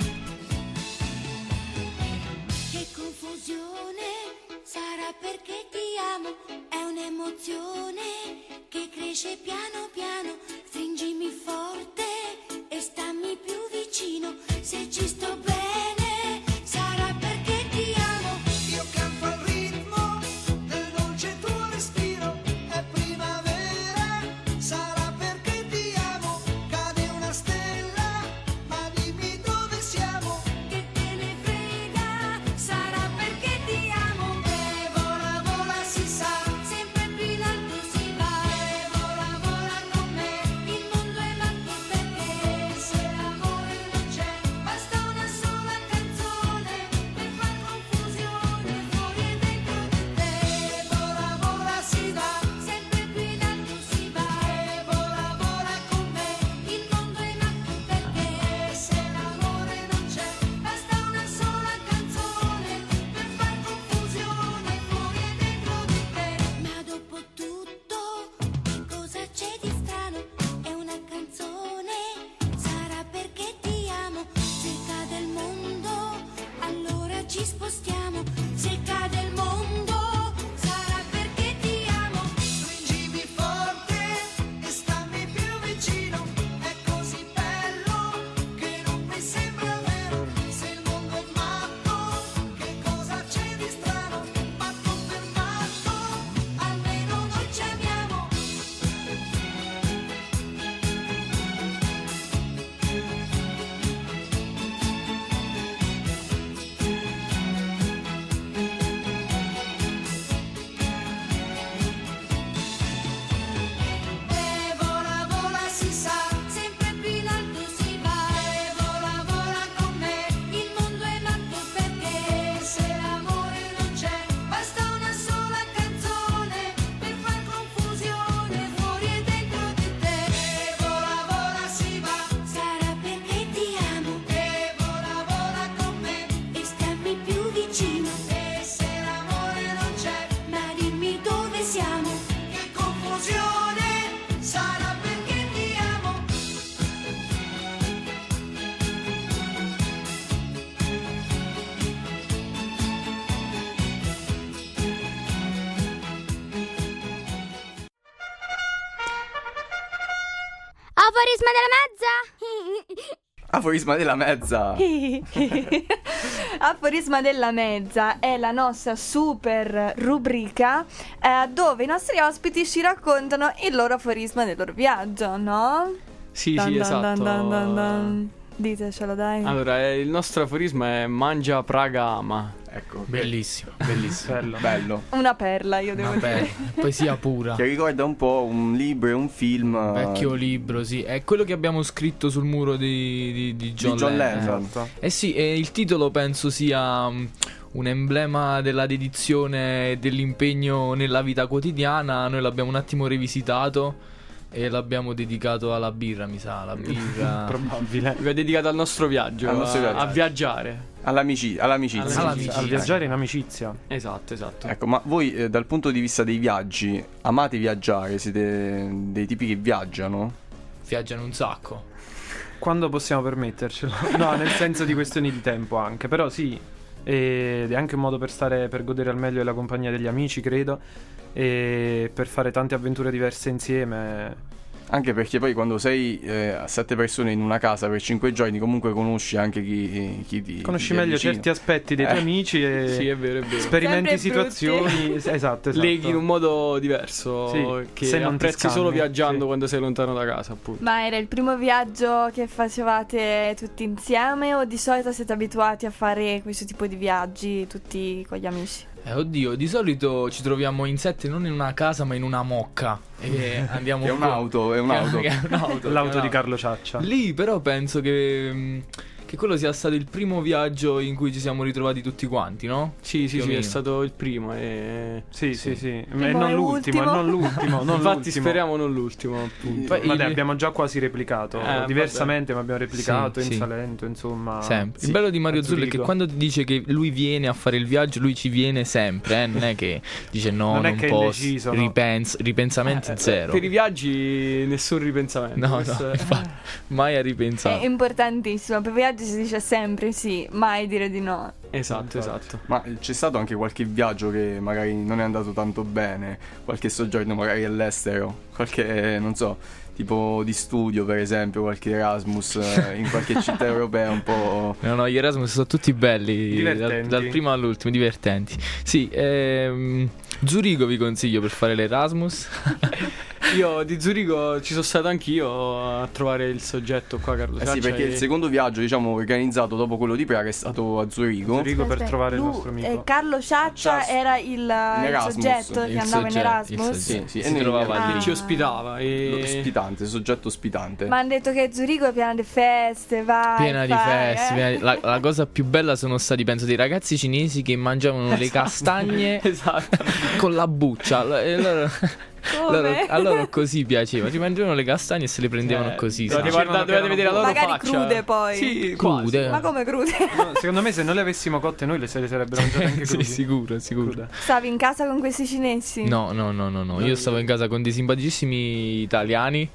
Che confusione, sarà perché ti amo, è un'emozione che cresce piano piano, stringimi forte e stammi più vicino, se ci sto bene, sarà perché ti amo. Io canto al ritmo del dolce tuo respiro, è primavera, sarà perché ti amo, cade una stella, ma dimmi dove siamo. Che te ne frega, sarà perché ti amo. E vola vola si sa, Sempre più in alto si va, e vola vola con me, il mondo è matto perché se l'amore non c'è, basta una sola canzone per far confusione fuori e dentro di te. e vola vola si va, Sempre più in alto si va, e vola vola con me, il mondo è matto perché se l'amore non c'è, basta una sola canzone per far confusione fuori e dentro di te. Ma dopo tutto, che cosa c'è di strano? È una canzone, sarà perché ti amo. Se cade il mondo, allora ci spostiamo. Se cade il mondo, sarà perché ti amo. stringimi forte e stammi più vicino, è così bello che non mi sembra vero, se il mondo è matto, che cosa c'è di strano, matto per matto, Almeno noi ci amiamo. e vola vola si sa, Sempre più in alto si va, e vola vola con me, il mondo è matto perché se l'amore non c'è, basta una sola canzone per far confusione fuori e dentro di te. e vola vola si va, Sarà perché ti amo e vola vola con me, e stammi più vicino, e se l'amore non c'è, ma dimmi dove siamo. che confusione, sarà perché ti amo. Aforisma della mezza? Aforisma della mezza. Aforisma della mezza è la nostra super rubrica eh, dove i nostri ospiti ci raccontano il loro aforisma del loro viaggio, no? Sì, Dun sì, dun esatto. dun dun dun. Ditecelo, dai. Allora, eh, il nostro aforisma è mangia, praga, ama. Ecco, Bellissimo. bellissimo. Bello. Bello. Una perla, io devo Vabbè, dire. poesia pura. Che ricorda un po' un libro e un film. Vecchio libro, sì. È quello che abbiamo scritto sul muro di, di, di John, di John Lennon. Lennon. Esatto. Eh sì, e il titolo penso sia um, un emblema della dedizione e dell'impegno nella vita quotidiana. Noi l'abbiamo un attimo rivisitato e l'abbiamo dedicato alla birra, mi sa, alla birra. Probabile. Vi è dedicato al nostro viaggio, Al nostro a, viaggio. a viaggiare. All'amici- all'amicizia. All'amicizia. Al viaggiare in amicizia. Esatto, esatto. Ecco, ma voi eh, dal punto di vista dei viaggi, amate viaggiare? Siete dei tipi che viaggiano? Viaggiano un sacco. Quando possiamo permettercelo? No, nel senso di questioni di tempo anche. Però sì, ed è anche un modo per stare, per godere al meglio della compagnia degli amici, credo, e per fare tante avventure diverse insieme. Anche perché poi quando sei eh, sette persone in una casa per cinque giorni comunque conosci anche chi, chi ti Conosci ti meglio avvicina. certi aspetti dei tuoi Eh. amici e Sì, è vero, è vero. sperimenti Sempre situazioni. Es- Esatto, esatto. Leghi in un modo diverso Sì, che se non ti apprezzi scambi, solo viaggiando sì. quando sei lontano da casa, appunto. Ma era il primo viaggio che facevate tutti insieme o di solito siete abituati a fare questo tipo di viaggi tutti con gli amici? Eh, oddio, di solito ci troviamo in sette non in una casa ma in una mocca e andiamo È un'auto, è un'auto. Che è un'auto, L'auto che è di un'auto. Carlo Ciaccia. Lì però penso che, mh, che quello sia stato il primo viaggio in cui ci siamo ritrovati tutti quanti, no? Sì, sì, Più o sì, è meno. stato il primo. E... Sì, sì, sì. E Primo non e l'ultimo, ultimo. e non l'ultimo, non Infatti l'ultimo. speriamo non l'ultimo, appunto. Poi Vabbè, il- abbiamo già quasi replicato. Eh, Diversamente, ma abbiamo replicato Sì, in sì. Salento, insomma. Sempre. Sì, Il bello di Mario a Zullo è che Zurigo. quando ti dice che lui viene a fare il viaggio, lui ci viene sempre, eh? Non è che dice no, Non non, è che è posso, indeciso, no. ripens- ripensamenti Eh, zero. Per i viaggi nessun ripensamento. No, questo no, è- infatti, mai ha ripensato. È importantissimo, per viaggi si dice sempre sì, mai dire di no. Esatto, esatto. Ma c'è stato anche qualche viaggio che magari non è andato tanto bene, qualche soggiorno magari all'estero, qualche, non so, tipo di studio per esempio, qualche Erasmus eh, in qualche città europea un po'... No, no, gli Erasmus sono tutti belli, dal, Divertenti. dal primo all'ultimo, divertenti. Sì, ehm, Zurigo vi consiglio per fare l'Erasmus. Io di Zurigo ci sono stato anch'io a trovare il soggetto qua, Carlo Eh sì, Ciaccia, perché e- il secondo viaggio, diciamo, organizzato dopo quello di Praga è stato a Zurigo. Zurigo per Aspetta, trovare il lui- nostro amico. eh, Carlo Ciaccia Cias- era il, il Erasmus. soggetto che Il andava in soggetto, Erasmus. il soggetto. Sì, sì, Si e noi- trovava Ah. lì. ci ospitava e... Ospitante, soggetto ospitante. Ma hanno detto che Zurigo è piena di feste, vai, Piena di fai, feste, eh. piena di- La, la cosa più bella sono stati, penso, dei ragazzi cinesi che mangiavano le castagne Esatto. con la buccia. E loro, Come? loro- a loro così piaceva. Ci mangiavano le castagne e se le prendevano Eh, così. dovete sai. guardare, dovete vedere la loro Magari faccia. crude poi. Sì, Crude. quasi. Ma come crude? No, secondo me se non le avessimo cotte noi le se le sarebbero mangiate anche Sì, crudi. sicuro, sicuro. Crude. Stavi in casa con questi cinesi? No, no, no, no, no. Io stavo in casa con dei simpaticissimi italiani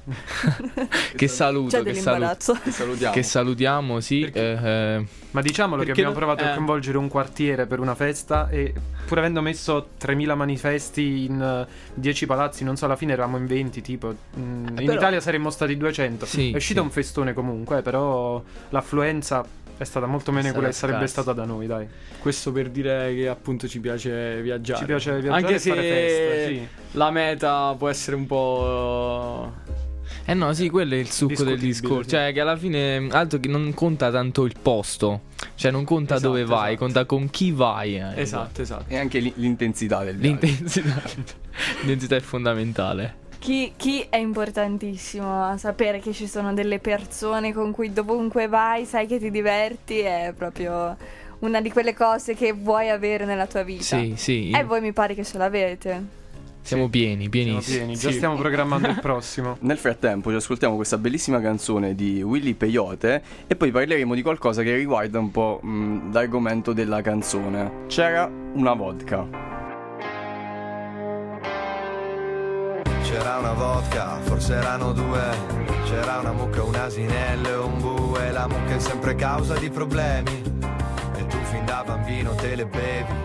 che saluto, C'è che, salu- dell'imbarazzo. Che salutiamo. che salutiamo, sì. eh, eh, Ma diciamolo che Perché abbiamo non- provato a eh. coinvolgere un quartiere per una festa e pur avendo messo tremila manifesti in eh, dieci palazzi, non so, alla fine eravamo in venti tipo. Mm, in però- Italia saremmo stati duecento. Sì, è uscito sì. un festone comunque, eh, però l'affluenza è stata molto meno di quella che stata sarebbe scarsa. stata da noi, dai. Questo per dire che appunto ci piace viaggiare. Ci piace viaggiare Anche e se fare feste, sì. la meta può essere un po'... Eh no, sì, quello è il succo del Discutibile, discorso. sì. Cioè, che alla fine altro che non conta tanto il posto. Cioè, non conta Esatto, dove vai, esatto. conta con chi vai. eh. Esatto, esatto. E anche l'in- l'intensità del viaggio. L'intensità. L'intensità è fondamentale. Chi, chi è importantissimo a sapere che ci sono delle persone con cui dovunque vai sai che ti diverti, è proprio una di quelle cose che vuoi avere nella tua vita. Sì, sì. E voi mi pare che ce l'avete. Siamo pieni, Siamo pienissimi. pieni, già Sì. stiamo programmando il prossimo. Nel frattempo ci ascoltiamo questa bellissima canzone di Willy Peyote e poi parleremo di qualcosa che riguarda un po' mh, l'argomento della canzone. C'era una vodka. C'era una vodka, forse erano due. C'era una mucca, un asinello e un bue. La mucca è sempre causa di problemi e tu fin da bambino te le bevi.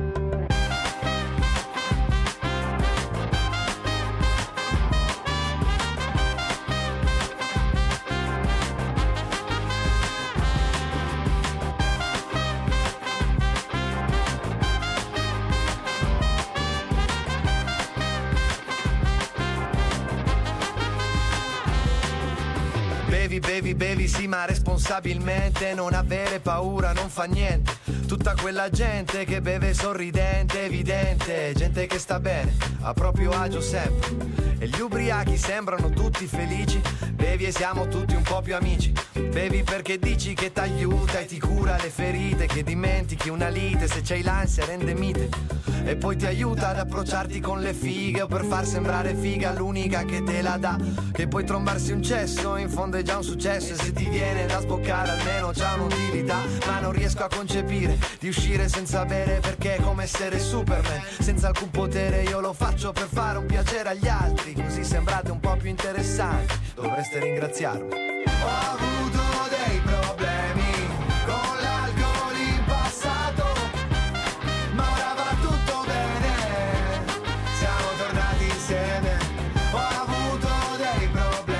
Bevi, bevi, bevi, sì, ma responsabilmente. Non avere paura, non fa niente. Tutta quella gente che beve sorridente, evidente. Gente che sta bene, a proprio agio sempre. E gli ubriachi sembrano tutti felici. Bevi e siamo tutti un po' più amici. Bevi perché dici che t'aiuta e ti cura le ferite. Che dimentichi una lite, se c'hai l'ansia rende mite. E poi ti aiuta ad approcciarti con le fighe. O per far sembrare figa l'unica che te la dà. Che poi trombarsi un cesso in fondo è già un successo. E se ti viene da sboccare almeno c'ha un'utilità. Ma non riesco a concepire di uscire senza bere, perché è come essere Superman senza alcun potere. Io lo faccio per fare un piacere agli altri, così sembrate un po' più interessanti. Dovreste ringraziarmi. Ho avuto dei problemi con l'alcol in passato, ma ora va tutto bene, siamo tornati insieme. Ho avuto dei problemi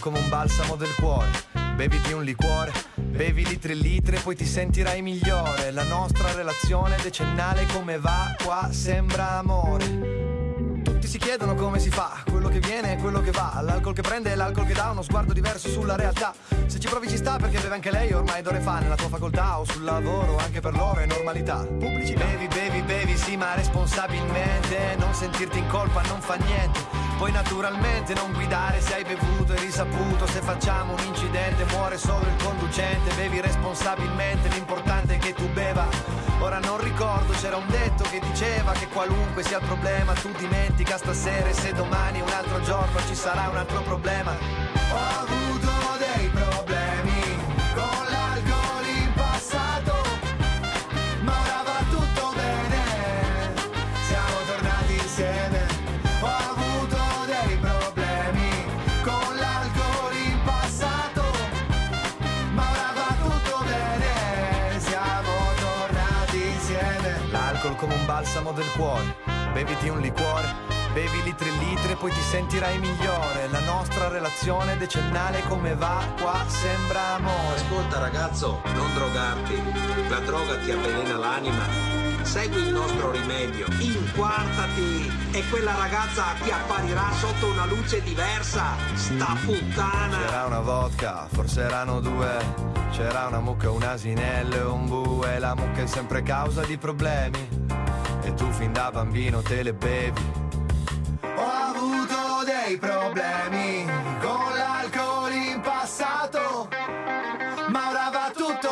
come un balsamo del cuore. Beviti un liquore, bevi litri e litri e poi ti sentirai migliore. La nostra relazione decennale come va? Qua sembra amore. Tutti si chiedono come si fa, quello che viene è quello che va. L'alcol che prende è l'alcol che dà uno sguardo diverso sulla realtà. Se ci provi ci sta perché beve anche lei ormai d'ore fa. Nella tua facoltà o sul lavoro anche per loro è normalità. Pubblicità. Bevi, bevi, bevi, sì ma responsabilmente. Non sentirti in colpa non fa niente. Poi naturalmente non guidare se hai bevuto e risaputo. Se facciamo un incidente muore solo il conducente. Bevi responsabilmente, l'importante è che tu beva. Ora non ricordo, c'era un detto che diceva che qualunque sia il problema tu dimentica stasera e se domani un altro giorno ci sarà un altro problema. Ho avuto dei problemi con l'alcol in passato, ma ora va tutto bene, siamo tornati insieme. Ho avuto dei problemi con l'alcol in passato, ma ora va tutto bene, siamo tornati insieme. L'alcol come un balsamo del cuore, beviti un liquore, bevi litri e litri e poi ti sentirai migliore. La nostra relazione decennale come va? Qua sembra amore. Ascolta ragazzo, non drogarti, la droga ti avvelena l'anima. Segui il nostro rimedio, inquartati e quella ragazza ti apparirà sotto una luce diversa. Sta puttana. C'era una vodka, forse erano due. C'era una mucca, un asinello e un bue. La mucca è sempre causa di problemi e tu fin da bambino te le bevi. Ho avuto dei problemi con l'alcol in passato, ma ora va tutto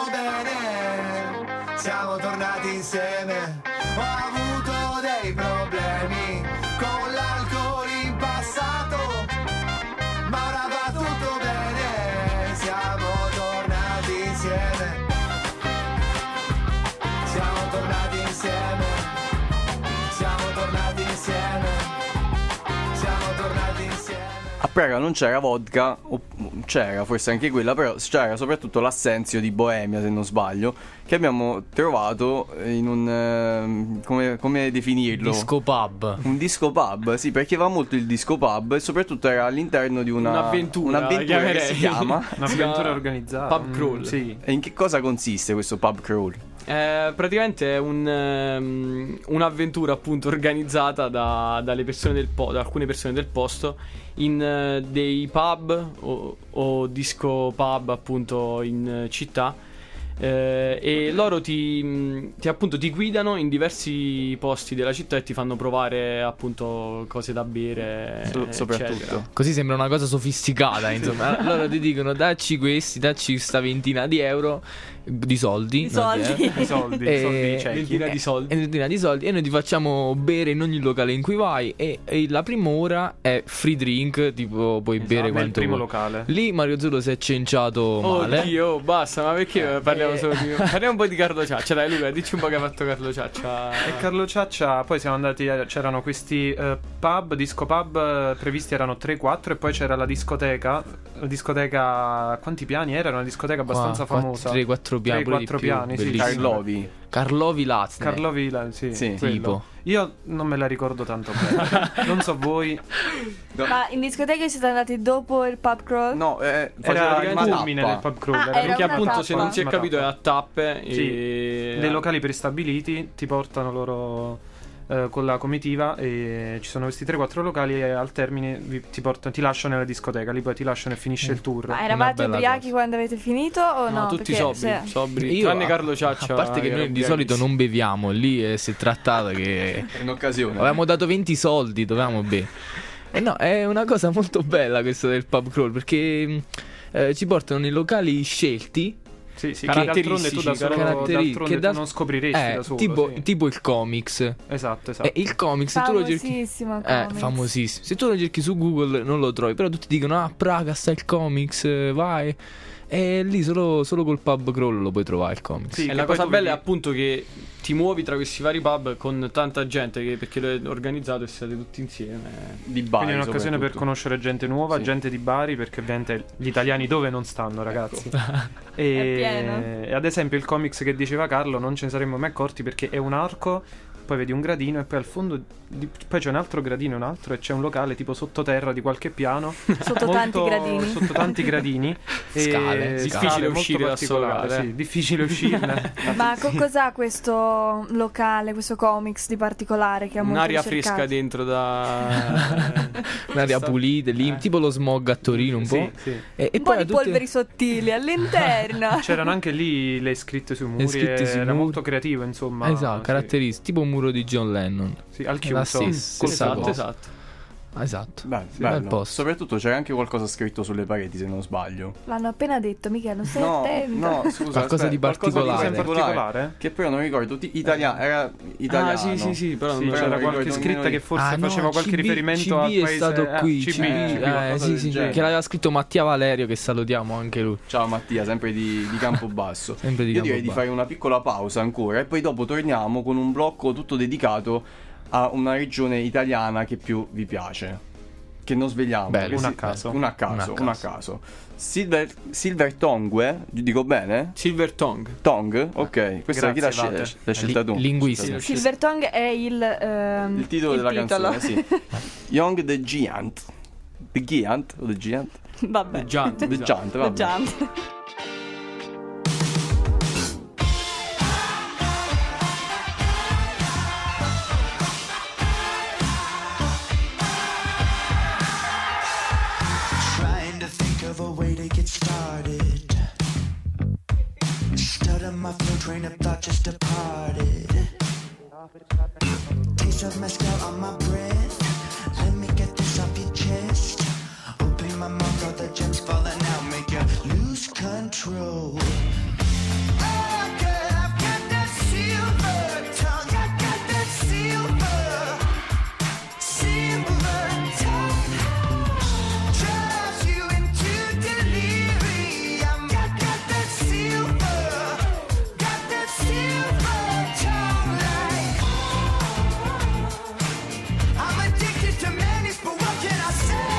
bene, siamo tornati insieme. Ho avuto dei problemi con l'alcol in passato, ma ora va tutto bene, siamo tornati insieme. Siamo tornati insieme. Siamo tornati insieme. A Praga non c'era vodka, o c'era forse anche quella, però c'era soprattutto l'assenzio di Boemia, se non sbaglio, che abbiamo trovato in un... Eh, come, come definirlo? Disco pub. Un disco pub, sì, perché va molto il disco pub e soprattutto era all'interno di una... Un'avventura, un'avventura che si chiama... Un'avventura organizzata. Pub crawl. Mm, sì. E in che cosa consiste questo pub crawl? Eh, praticamente è un, um, un'avventura appunto organizzata da, dalle persone del po- da alcune persone del posto in uh, dei pub o, o disco pub appunto in uh, città. Eh, e loro ti, ti appunto ti guidano in diversi posti della città e ti fanno provare appunto cose da bere, So- soprattutto eccetera. Così sembra una cosa sofisticata, insomma. Loro ti dicono dacci questi, dacci questa ventina di euro di soldi, Di no, soldi. eh. I soldi, E- i soldi ciechi. Ventina di soldi. E ventina di soldi e noi ti facciamo bere in ogni locale in cui vai e, e la prima ora è free drink, tipo puoi Esatto, bere nel quanto primo vuoi. locale. Lì Mario Zulu si è cenciato male. Oddio, basta, ma perché parliamo eh. solo di... Parliamo un po' di Carlo Ciaccia, dai Luca, dici un po' che ha fatto Carlo Ciaccia. E Carlo Ciaccia, poi siamo andati, eh, c'erano questi eh, pub, disco pub eh, previsti erano tre quattro e poi c'era la discoteca, la discoteca, quanti piani era? Una discoteca abbastanza Qua, famosa. tre quattro piani, tre pure quattro di più, piani, sì. bellissimo. Carlovi. Carlovi Lazne. Carlovi, la- sì, Sì, quello. tipo. Io non me la ricordo tanto bene. Non so voi. Ma in discoteca siete andati dopo il pub crawl? No, eh, Era faceva il una culmine tappa. del pub crawl. Ah, era era Perché una appunto tappa. se non si è Una capito è tappa. a tappe Sì, e... dei locali prestabiliti ti portano loro eh, con la comitiva e ci sono questi tre quattro locali e al termine vi- ti, portano, ti lasciano nella discoteca, lì poi ti lasciano e finisce il tour. Ma eravate bella ubriachi cosa. quando avete finito o no? No, tutti Perché sobri, se- sobri. Io, Tranne a- Carlo Ciaccia. A parte che era noi di ubriachissimo. solito non beviamo, lì eh, si è trattato che In occasione. avevamo dato venti soldi, dovevamo bere. E no, è una cosa molto bella questa del pub crawl perché mh, eh, ci portano nei locali scelti. Sì, sì, che d'altronde tu da solo Caratteri- d'altronde che tu da- non scopriresti eh, da solo. tipo, sì. tipo il comics. Esatto, esatto. E il comics, se tu lo cerchi. Famosissimo Eh, comics. famosissimo. Se tu lo cerchi su Google non lo trovi, però tutti dicono "Ah, Praga sta il comics, eh, vai". E lì solo, solo col pub crawl lo puoi trovare il comics. Sì, E che la poi cosa tu bella è vedi- appunto che ti muovi tra questi vari pub con tanta gente che, perché lo è organizzato e siete tutti insieme. Di Bari, Quindi è un'occasione per soprattutto. conoscere gente nuova, Sì. gente di Bari, perché ovviamente gli italiani dove non stanno, ragazzi. È E, pieno. e ad esempio il comics che diceva Carlo non ce ne saremmo mai accorti perché è un arco poi vedi un gradino e poi al fondo di, poi c'è un altro gradino e un altro e c'è un locale tipo sottoterra di qualche piano sotto molto, tanti gradini sotto tanti gradini Scale, e difficile scale, uscire molto da sto particolare, locale, eh. sì, difficile uscirne. Ma co- cos'ha questo locale, questo comics di particolare che ha molto Un'aria ricercato? fresca dentro da Un'aria pulita, lì, Eh. tipo lo smog a Torino un Sì, po'. sì. E, e Un po' poi di ha tutte- polveri sottili all'interno. C'erano anche lì le scritte sui muri, scritte sui era muri. molto creativo, insomma. Esatto, sì. caratteristico, tipo un muro di John Lennon. Sì, al La chiuso. stessa- col stessa esatto, cosa. esatto. Esatto. Bello, Sì, bel bello. posto. Soprattutto c'era anche qualcosa scritto sulle pareti, se non sbaglio. L'hanno appena detto, Michele, non stai No, attento. no, scusa, Qualcosa di aspetta, particolare. qualcosa di particolare? Che poi non mi ricordo, ti- italiano, era italiano. Ah, sì, sì, sì, però Sì, non però c'era non qualche ricordo scritta nemmeno che io. forse Ah, no, faceva qualche C B riferimento C B al è paese. stato eh, qui, C B, C B, C B, eh, qualcosa sì, del sì, genere. che l'aveva scritto Mattia Valerio, che salutiamo anche lui. Ciao Mattia, sempre di, di Campobasso. Sempre di Io direi di Campobasso. fare una piccola pausa ancora e poi dopo torniamo con un blocco tutto dedicato a una regione italiana che più vi piace. Che non svegliamo. Bello. che Una si- a caso. Una a caso, Una a una a caso. Silver, Silver Tongue, dico bene? Silver Tongue. Tongue? Ok, questa chi l'ha Grazie, scel- Vate. l'hai scelta tu? Linguistica. Silvertongue è il, ehm, Il titolo della titolo. canzone, sì. Young the Giant. The Giant o The Giant? Vabbè. The Giant. The Giant, The vabbè. Giant. Trying to think of a way to get started. Stutter my flow, train of thought just departed. Taste of mescal on my breath. Let me get this off your chest. Open my mouth, all the gems falling out. Make you lose control. Oh, girl, I've got that silver tongue. I got that silver, silver tongue. Drives you into delirium. Got, got that silver, got that silver tongue. Like I'm addicted to madness, but what can I say?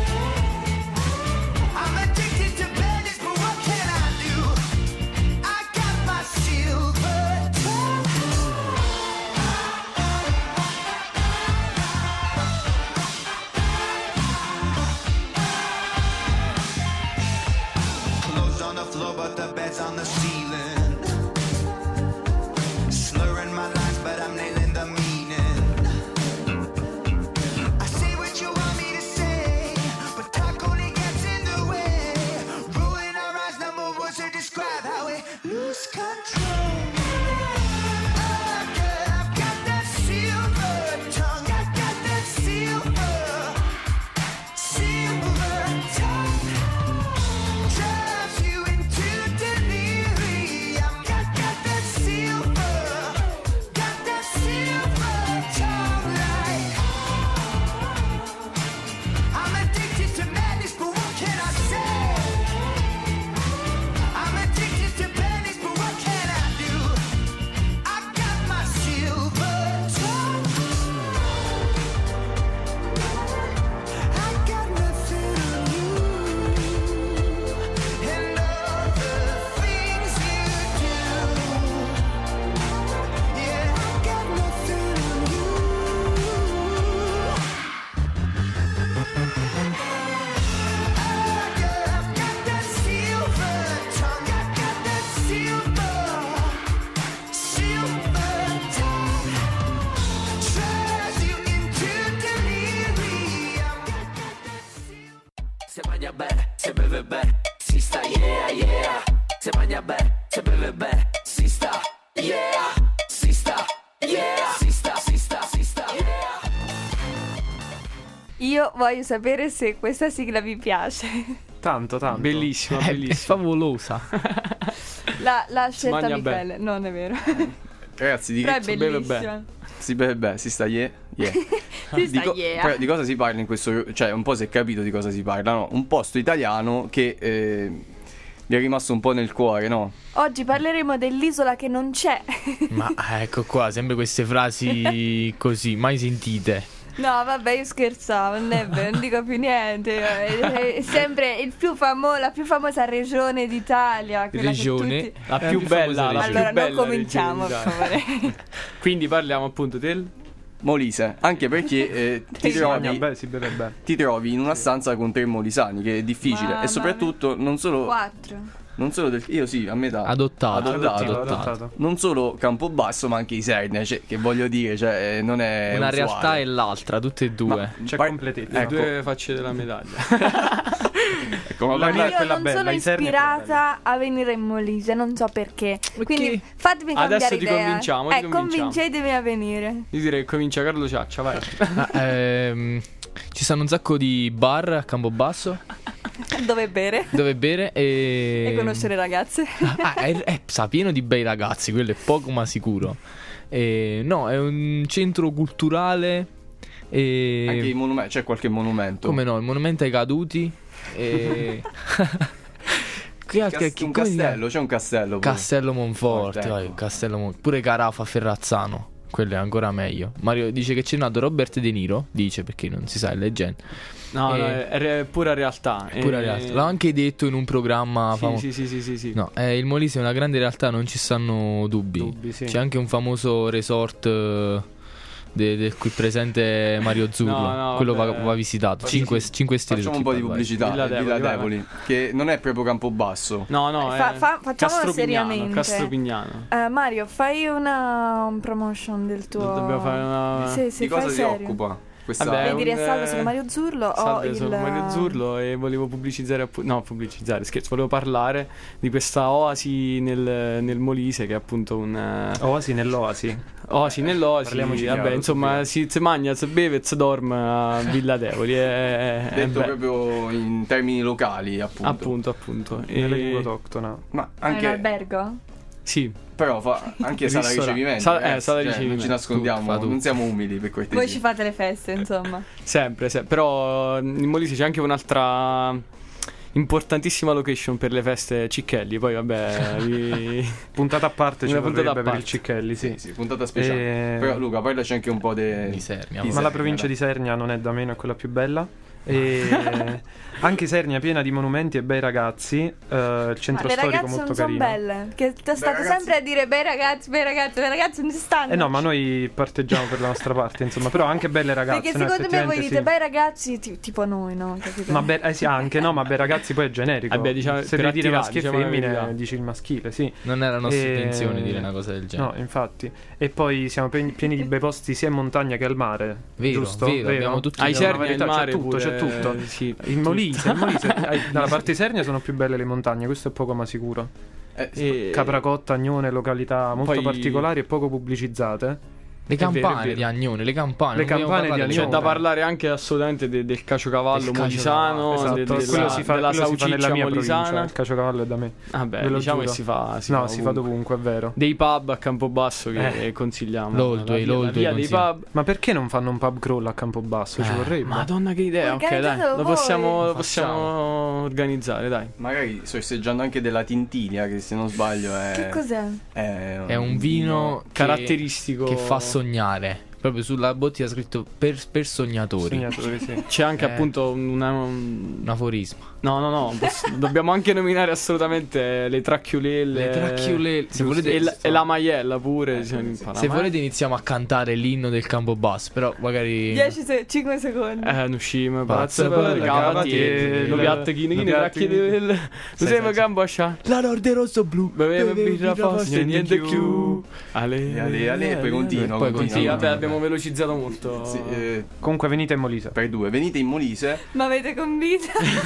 I'm addicted to madness, but what can I do? I got my silver tongue. Clothes on the floor, but the bed's on the ceiling. Slurring my lines, but I'm nailing the meaning. I say what you want me to say, but talk only gets in the way. Ruin our eyes, no more words to describe how we lose control. Oh, girl, I've got that silver tongue. I got that silver, silver tongue. Drives you into delirium. Got, got that silver, got that silver tongue. Like I'm addicted to madness, but what can I say? I'm addicted to madness, but what can I do? I got my silver tongue. I got nothing on you and all the things you do. Yeah, I got nothing on you. I've got that silver tongue. I've got that silver, silver tongue. Drives you into delirium. Se mangia bene, se beve bene, si sta yeah yeah. Se mangia bene, se beve bene, si sta yeah. Si sta yeah. Si sta, si sta, si sta yeah. Io voglio sapere se questa sigla vi piace. Tanto, tanto. Bellissima, È, è bellissima. favolosa. La, la scelta mangia Michele, non è vero. Ragazzi, di Però è che beve bellissima. si beve bene, si sta yeah, yeah. Si sta di, co- yeah. però di cosa si parla in questo, cioè un po' si è capito di cosa si parla, no? Un posto italiano che eh, mi è rimasto un po' nel cuore, no? Oggi parleremo dell'isola che non c'è. Ma ecco qua, sempre queste frasi così, mai sentite. No, vabbè, io scherzavo, non è vero, non dico più niente. È, è sempre il più famo- la più famosa regione d'Italia. quella che Regione? tutti- La più bella, la più Allora, bella non cominciamo, regione per d'Italia. favore. Quindi parliamo appunto del Molise, anche perché eh, ti, Si trovi, mangia bene, si beve bene. ti trovi in una stanza con tre molisani, che è difficile. Mamma e soprattutto non solo, Quattro. non solo del, io sì, a metà Adottato. adottato, Adottivo, adottato. adottato. non solo Campobasso ma anche Isernia, cioè, che voglio dire, cioè, eh, non è Una usuale. realtà e l'altra, tutte e due. Ma- C'è Par- completezza. le ecco. due facce della medaglia. Ecco, ma La parla- mia- Io quella non bella, sono Isernia è quella ispirata a venire in Molise, non so perché. Quindi fatemi cambiare Adesso ti idea. convinciamo, ti Eh, convinciamo. convincetemi a venire. Io direi che comincia Carlo Ciaccia, vai. Ah, ehm, ci stanno un sacco di bar a Campobasso Dove bere dove bere e, e conoscere ragazze. Ah, è, è, sa pieno di bei ragazzi, quello è poco ma sicuro. E, no, è un centro culturale e... anche i monumenti, c'è qualche monumento. Come no, il monumento ai caduti e... Che altro- Cas- che- un come si chiama? castello, c'è un castello. poi. Castello Monforte, Forte, vai, ecco. Castello Mon- pure Carafa Ferrazzano, quello è ancora meglio. Mario dice che c'è nato Robert De Niro, dice perché non si sa, è leggenda. No, E- no, è, è pura realtà. È pure Eh, realtà. L'ho anche detto in un programma Sì, famoso. sì, sì, sì, sì, sì. No, eh, il Molise è una grande realtà, non ci stanno dubbi. Dubbi, sì. C'è anche un famoso resort eh, de- del qui presente Mario Zurlo. No, no, quello va, vabbè. va visitato. cinque stelle Facciamo un po' di pubblicità. Villa Villa, Villa Devoli, Devoli, che non è proprio Campobasso. No, no, Fa- è fa- facciamolo Castropignano, seriamente. Castropignano. Eh, Mario, fai una un promotion del tuo. Dobbiamo fare una... Sì, sì, Di cosa fai si serio. occupa? Questa... Vabbè, Devi dire un, salve, eh, sono Mario Zurlo. Ho Salve, il... sono Mario Zurlo e volevo pubblicizzare, appu- no, pubblicizzare, scherzo, volevo parlare di questa oasi nel, nel Molise che è appunto un... eh, Oasi nell'oasi. Oasi nell'oasi, Parliamoci vabbè, chiaro, insomma, Sofia. si, si mangia, si beve e si dorme a Villa Devoli. È, è Detto be- proprio in termini locali, appunto. appunto, appunto. Nella E- lingua autoctona. Ma È un anche... albergo? Sì, Però fa anche sala Ristorante. ricevimento. Sala- eh, ragazzi, sala cioè, non ricevimento. ci nascondiamo, Tutto, fa tutto. non siamo umili per Voi ci cortesia. fate le feste, insomma. sempre, se- però in Molise c'è anche un'altra importantissima location per le feste Cicchelli. Poi vabbè, vi... Puntata a parte ci Una puntata vorrebbe a per il parte. Cicchelli, sì. Sì, sì, puntata speciale. E- Però Luca, parlaci anche un po' de... Di Sernia, di Ma va. la Sernia, provincia dai. di Sernia non è da meno, è quella più bella. E anche Sernia piena di monumenti e bei ragazzi. eh, il centro Ma le storico ragazze molto non sono carino. belle. Che t- state ragazzi- sempre a dire bei ragazzi, bei ragazzi, bei ragazzi non ci stanno. Eh no, ma noi parteggiamo per la nostra parte, insomma. Però anche belle ragazze. Perché no, secondo me voi effettivamente dite sì. bei ragazzi ti- tipo noi, no? Capito? Ma be- eh sì, anche no, ma bei ragazzi poi è generico. Vabbè, diciamo, Se per devi dire attirare, maschi e diciamo la femmine, verità. dici il maschile, sì. Non era nostra E- intenzione dire una cosa del genere. No, infatti. E poi siamo pieni, pieni di bei posti sia in montagna che al mare. Vero, giusto? vero, abbiamo tutti- Ai È una Sernia, varietà, il mare c'è tutto, pure, c'è tutto. sì, Il Molise, il Molise eh, dalla parte di Sernia sono più belle le montagne, questo è poco ma sicuro. Eh, E- Capracotta, Agnone, località molto Poi- particolari e poco pubblicizzate. Le È vero, è campane vero. di Agnone, le campane. Le non vogliamo campane di parlare C'è Agnone. da parlare anche assolutamente de- del caciocavallo Del molisano, Esatto, de- quello della, si fa, della quello si fa nella sauciccia mia molisana. provincia, il caciocavallo è da me. Vabbè, Ve lo diciamo giuro. che si fa, si no, fa si fa ovunque. dovunque, è vero. Dei pub a Campobasso che Eh. consigliamo. L'Oldway, La via- la l'Oldway via dei consigliamo. pub. Ma perché non fanno un pub crawl a Campobasso? Ci Eh, vorrebbe. Madonna che idea, ok dai, Organizzatelo lo voi. possiamo, lo Facciamo. possiamo organizzare, dai. magari sorseggiando anche della Tintilia, che se non sbaglio è... Che cos'è? È, È un vino che- Caratteristico. che fa sognare. Proprio sulla bottiglia scritto per, per sognatori. Sognatori, sì. C'è anche Eh. appunto una, un- Un aforisma. No, no, no, poss- dobbiamo anche nominare assolutamente le tracchiulelle. Le tracchiulelle. Se Giusto. volete- e, la, e la maiella pure. Eh, diciamo, sì. impara. Se Ma- volete iniziamo a cantare l'inno del Campobasso, però magari dieci se- cinque secondi. Eh, non uscimo, Pazza pazza, per per la cavati, cavatiella, lo piatte chine, lo chine, piatte tracchi chine. del... Lo Sai, siamo sai, campo a scià. la Norde rosso blu. Beveva birra fossa e niente più. Ale, Ale, ale, poi continua, poi continua. Sì, vabbè, continua. abbiamo velocizzato molto. Sì, eh, Comunque venite in Molise, per due, venite in Molise Ma avete convinto?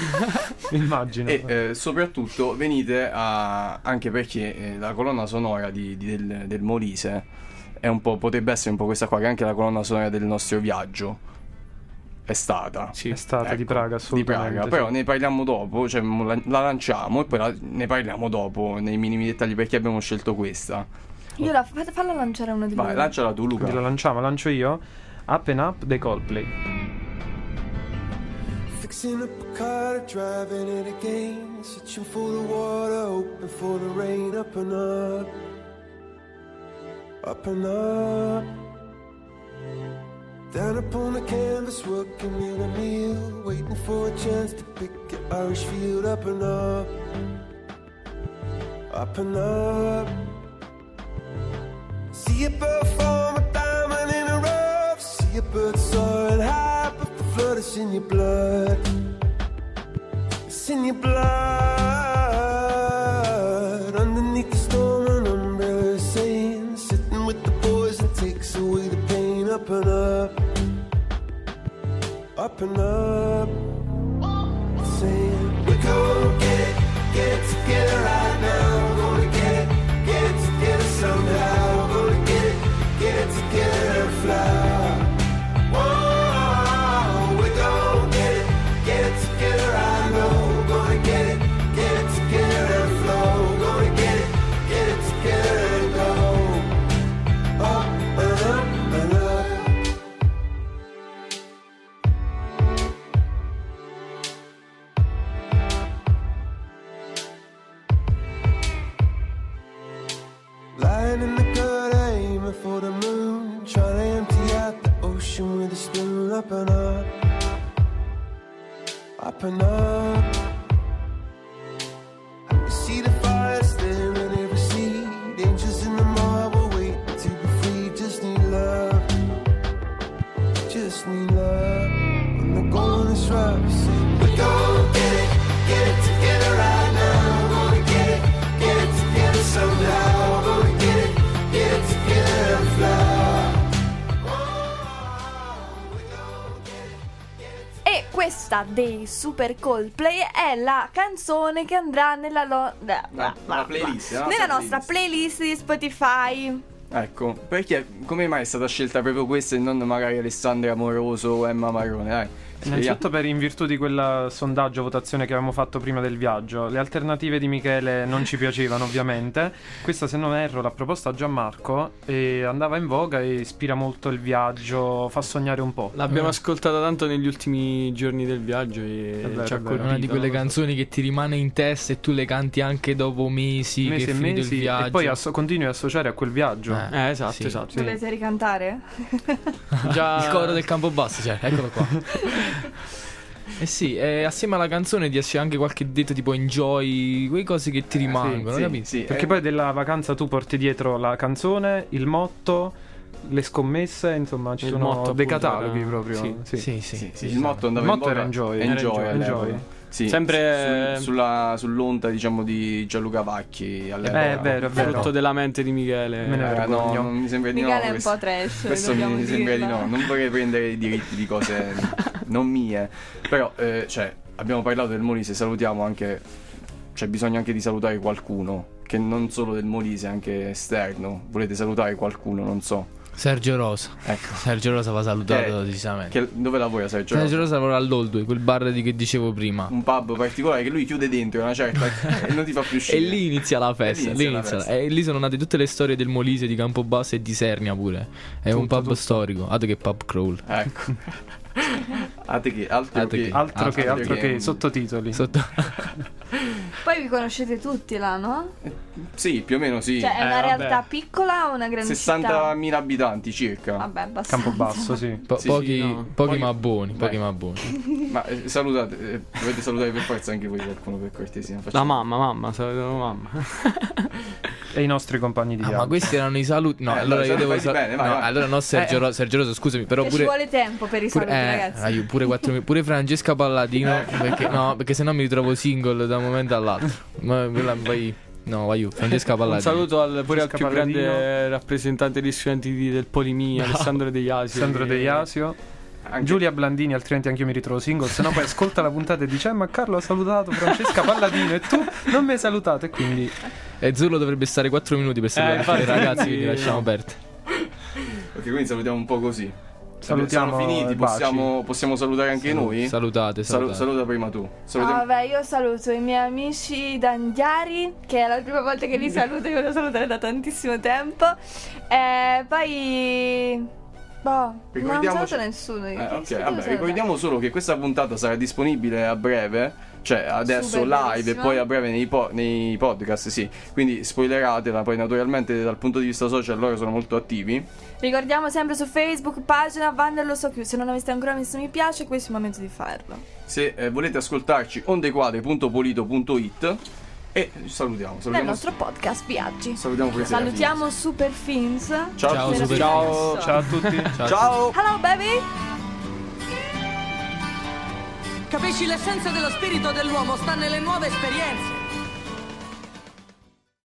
immagino. e eh, soprattutto venite a... anche perché eh, la colonna sonora di, di- del, del Molise è un po', potrebbe essere un po' questa qua, che è anche la colonna sonora del nostro viaggio. È stata. Sì. È stata di Ecco, Praga, di assolutamente. Praga, sì. però ne parliamo dopo, cioè mo la, la lanciamo e poi la- ne parliamo dopo nei minimi dettagli perché abbiamo scelto questa. Io la fa- falla lanciare uno di Vai, loro. lanciala tu, Luca. Quindi la lanciamo, lancio io. Up and Up dei Coldplay. Fixing up a car, driving it again. Searching for the water, hoping for the rain. Up and up, up and up. Down upon the canvas, working in a meal, waiting for a chance to pick your Irish field. Up and up, up and up. See a bird form a diamond in a rough. See a bird soaring high, but the flood is in your blood. It's in your blood. Underneath the storm, an umbrella is saying, sitting with the boys and takes away the pain. Up and up, up and up. Saying, we're gonna get it, get it together right now. We're gonna get it, get it together somehow. We're gonna get it, get it together and fly. Whoa, we're gonna get it, get it together I know. We're gonna get it, get it together and flow. We're gonna get it, get it together and go. Up and up and up. Lying in the gutter, aiming for the moon, trying to empty out the ocean with a spoon. Up and up, up and up. You see the fire staring at every seed. Angels in the marble waiting to be free. Just need love, just need love. When the going is rough, you say, we're gonna get it, get it together right now. We're gonna get it, get it together somehow. We're gonna get it, get it together and fly. E questa dei Super Coldplay è la canzone che andrà nella, lo- bla- bla- bla- la playlist, bla- no? nella La nostra playlist di Spotify. Ecco, perché come mai è stata scelta proprio questa e non magari Alessandra Amoroso o Emma Marrone? Dai, Innanzitutto per in virtù di quel sondaggio, votazione che avevamo fatto prima del viaggio. Le alternative di Michele non ci piacevano ovviamente. Questa, se non erro, l'ha proposta Gianmarco e andava in voga e ispira molto il viaggio, fa sognare un po'. L'abbiamo Eh. ascoltata tanto negli ultimi giorni del viaggio e È vero, ci ha è vero. colpito. Una di quelle no? canzoni che ti rimane in testa e tu le canti anche dopo mesi, Mesi che e è finito mesi il viaggio. e poi asso- continui a associare a quel viaggio. Eh. Eh, esatto, Sì. esatto. Sì. Volete ricantare? Già... Il coro del Campobasso, cioè, eccolo qua. Eh sì, e assieme alla canzone ti esce anche qualche detto tipo enjoy, quelle cose che ti rimangono, sì, capito? sì, Perché eh, poi della vacanza tu porti dietro la canzone, il motto, le scommesse, insomma ci Il sono motto, dei appunto, cataloghi era- proprio. sì. Sì. Sì, sì. sì, sì, il motto andava Il in motto voga. era enjoy. Enjoy, Era all'epoca. enjoy. Sì, Sempre- sul- sulla, sull'onda, diciamo, di Gianluca Vacchi all'epoca. Eh, è vero, è vero. frutto della mente di Michele. Me ne Eh, no, vergogno. non mi sembra di no. Michele è un questo- po' trash, Questo mi, dobbiamo mi sembra di dirlo. no. Non vorrei prendere i diritti di cose non mie. Però, eh, cioè, abbiamo parlato del Molise, salutiamo anche. C'è bisogno anche di salutare qualcuno. Che non solo del Molise, anche esterno. Volete salutare qualcuno, non so. Sergio Rosa. Ecco. Sergio Rosa va salutato Che- decisamente. Che, dove lavora Sergio? Sergio Rosa lavora all'Oldway, quel bar di che dicevo prima. Un pub particolare che lui chiude dentro una certa e non ti fa più uscire. E lì inizia la festa. E lì lì inizia la inizia la- festa. E lì sono nate tutte le storie del Molise, di Campobasso e di Sernia pure. È un Tutto, pub tutto. storico. Altro che pub crawl. Ecco. Altro che, altro Altro che, che- Altro che, altro che che- sottotitoli. Sotto... Poi vi conoscete tutti là, no? Sì, più o meno sì. Cioè, è Eh, una vabbè. realtà piccola o una grande sessantamila abitanti circa. città? Vabbè, abbastanza. Campobasso, sì. Po- Sì, pochi, sì, no. pochi Poi- ma buoni. Pochi Vai. ma buoni. Ma eh, salutate, eh, dovete salutare per forza anche voi qualcuno per cortesia. La Facciamo- mamma, mamma, salutiamo mamma. E i nostri compagni di Ah, viaggio. ma questi erano i saluti. No, Eh, allora allora, io devo. fai sal- bene, vai, no, vai. allora no, Sergio, Eh. Ro- Sergio Rosa, scusami, però Che pure. ci vuole tempo per i Pure, saluti, eh, ragazzi. aiuto, pure, quattro mi- pure Francesca Palladino. perché, no, perché sennò mi ritrovo single da un momento all'altro. Ma quella poi. No, vai, Francesca Un Palladino. saluto al, pure al Francesca più Palladino. grande rappresentante degli studenti di- del Polimì, Alessandro De Iasio. Alessandro che- De Iasio. Anche- Giulia Blandini, altrimenti anch'io mi ritrovo single. Se no poi ascolta la puntata e dice: "Eh, ma Carlo ha salutato Francesca Palladino e tu non mi hai salutato". E quindi E Zurlo dovrebbe stare quattro minuti per salutare infatti, i ragazzi, quindi- quindi lasciamo aperte. Ok, quindi salutiamo un po' così. salutiamo. Siamo finiti, e baci. possiamo, possiamo salutare anche noi? Salutate, Salu- salutate. saluta prima tu. No, Salutiamo- vabbè, io saluto i miei amici d'Andiari, che è la prima volta che li saluto, io li salutare da tantissimo tempo. E poi... Boh, non Ricordiamoci- saluto nessuno. Eh, Chi- ok, chi devo vabbè, salutare? ricordiamo solo che questa puntata sarà disponibile a breve Cioè adesso Super live e bellissima. poi a breve nei, po- nei podcast, sì. Quindi spoileratela, poi naturalmente dal punto di vista social loro sono molto attivi. Ricordiamo sempre su Facebook, pagina Vanderlo So Più. Se non aveste ancora messo mi piace, questo è il momento di farlo. Se eh, volete ascoltarci ondequadre punto polito punto it e ci salutiamo. salutiamo Nel nostro podcast Viaggi. Salutiamo pure Serafina. Salutiamo Super Fins. Ciao, Ciao, a tutti. Super Ciao, Fins. ciao a tutti. Ciao. Ciao. Hello baby. Capisci l'essenza dello spirito dell'uomo sta nelle nuove esperienze.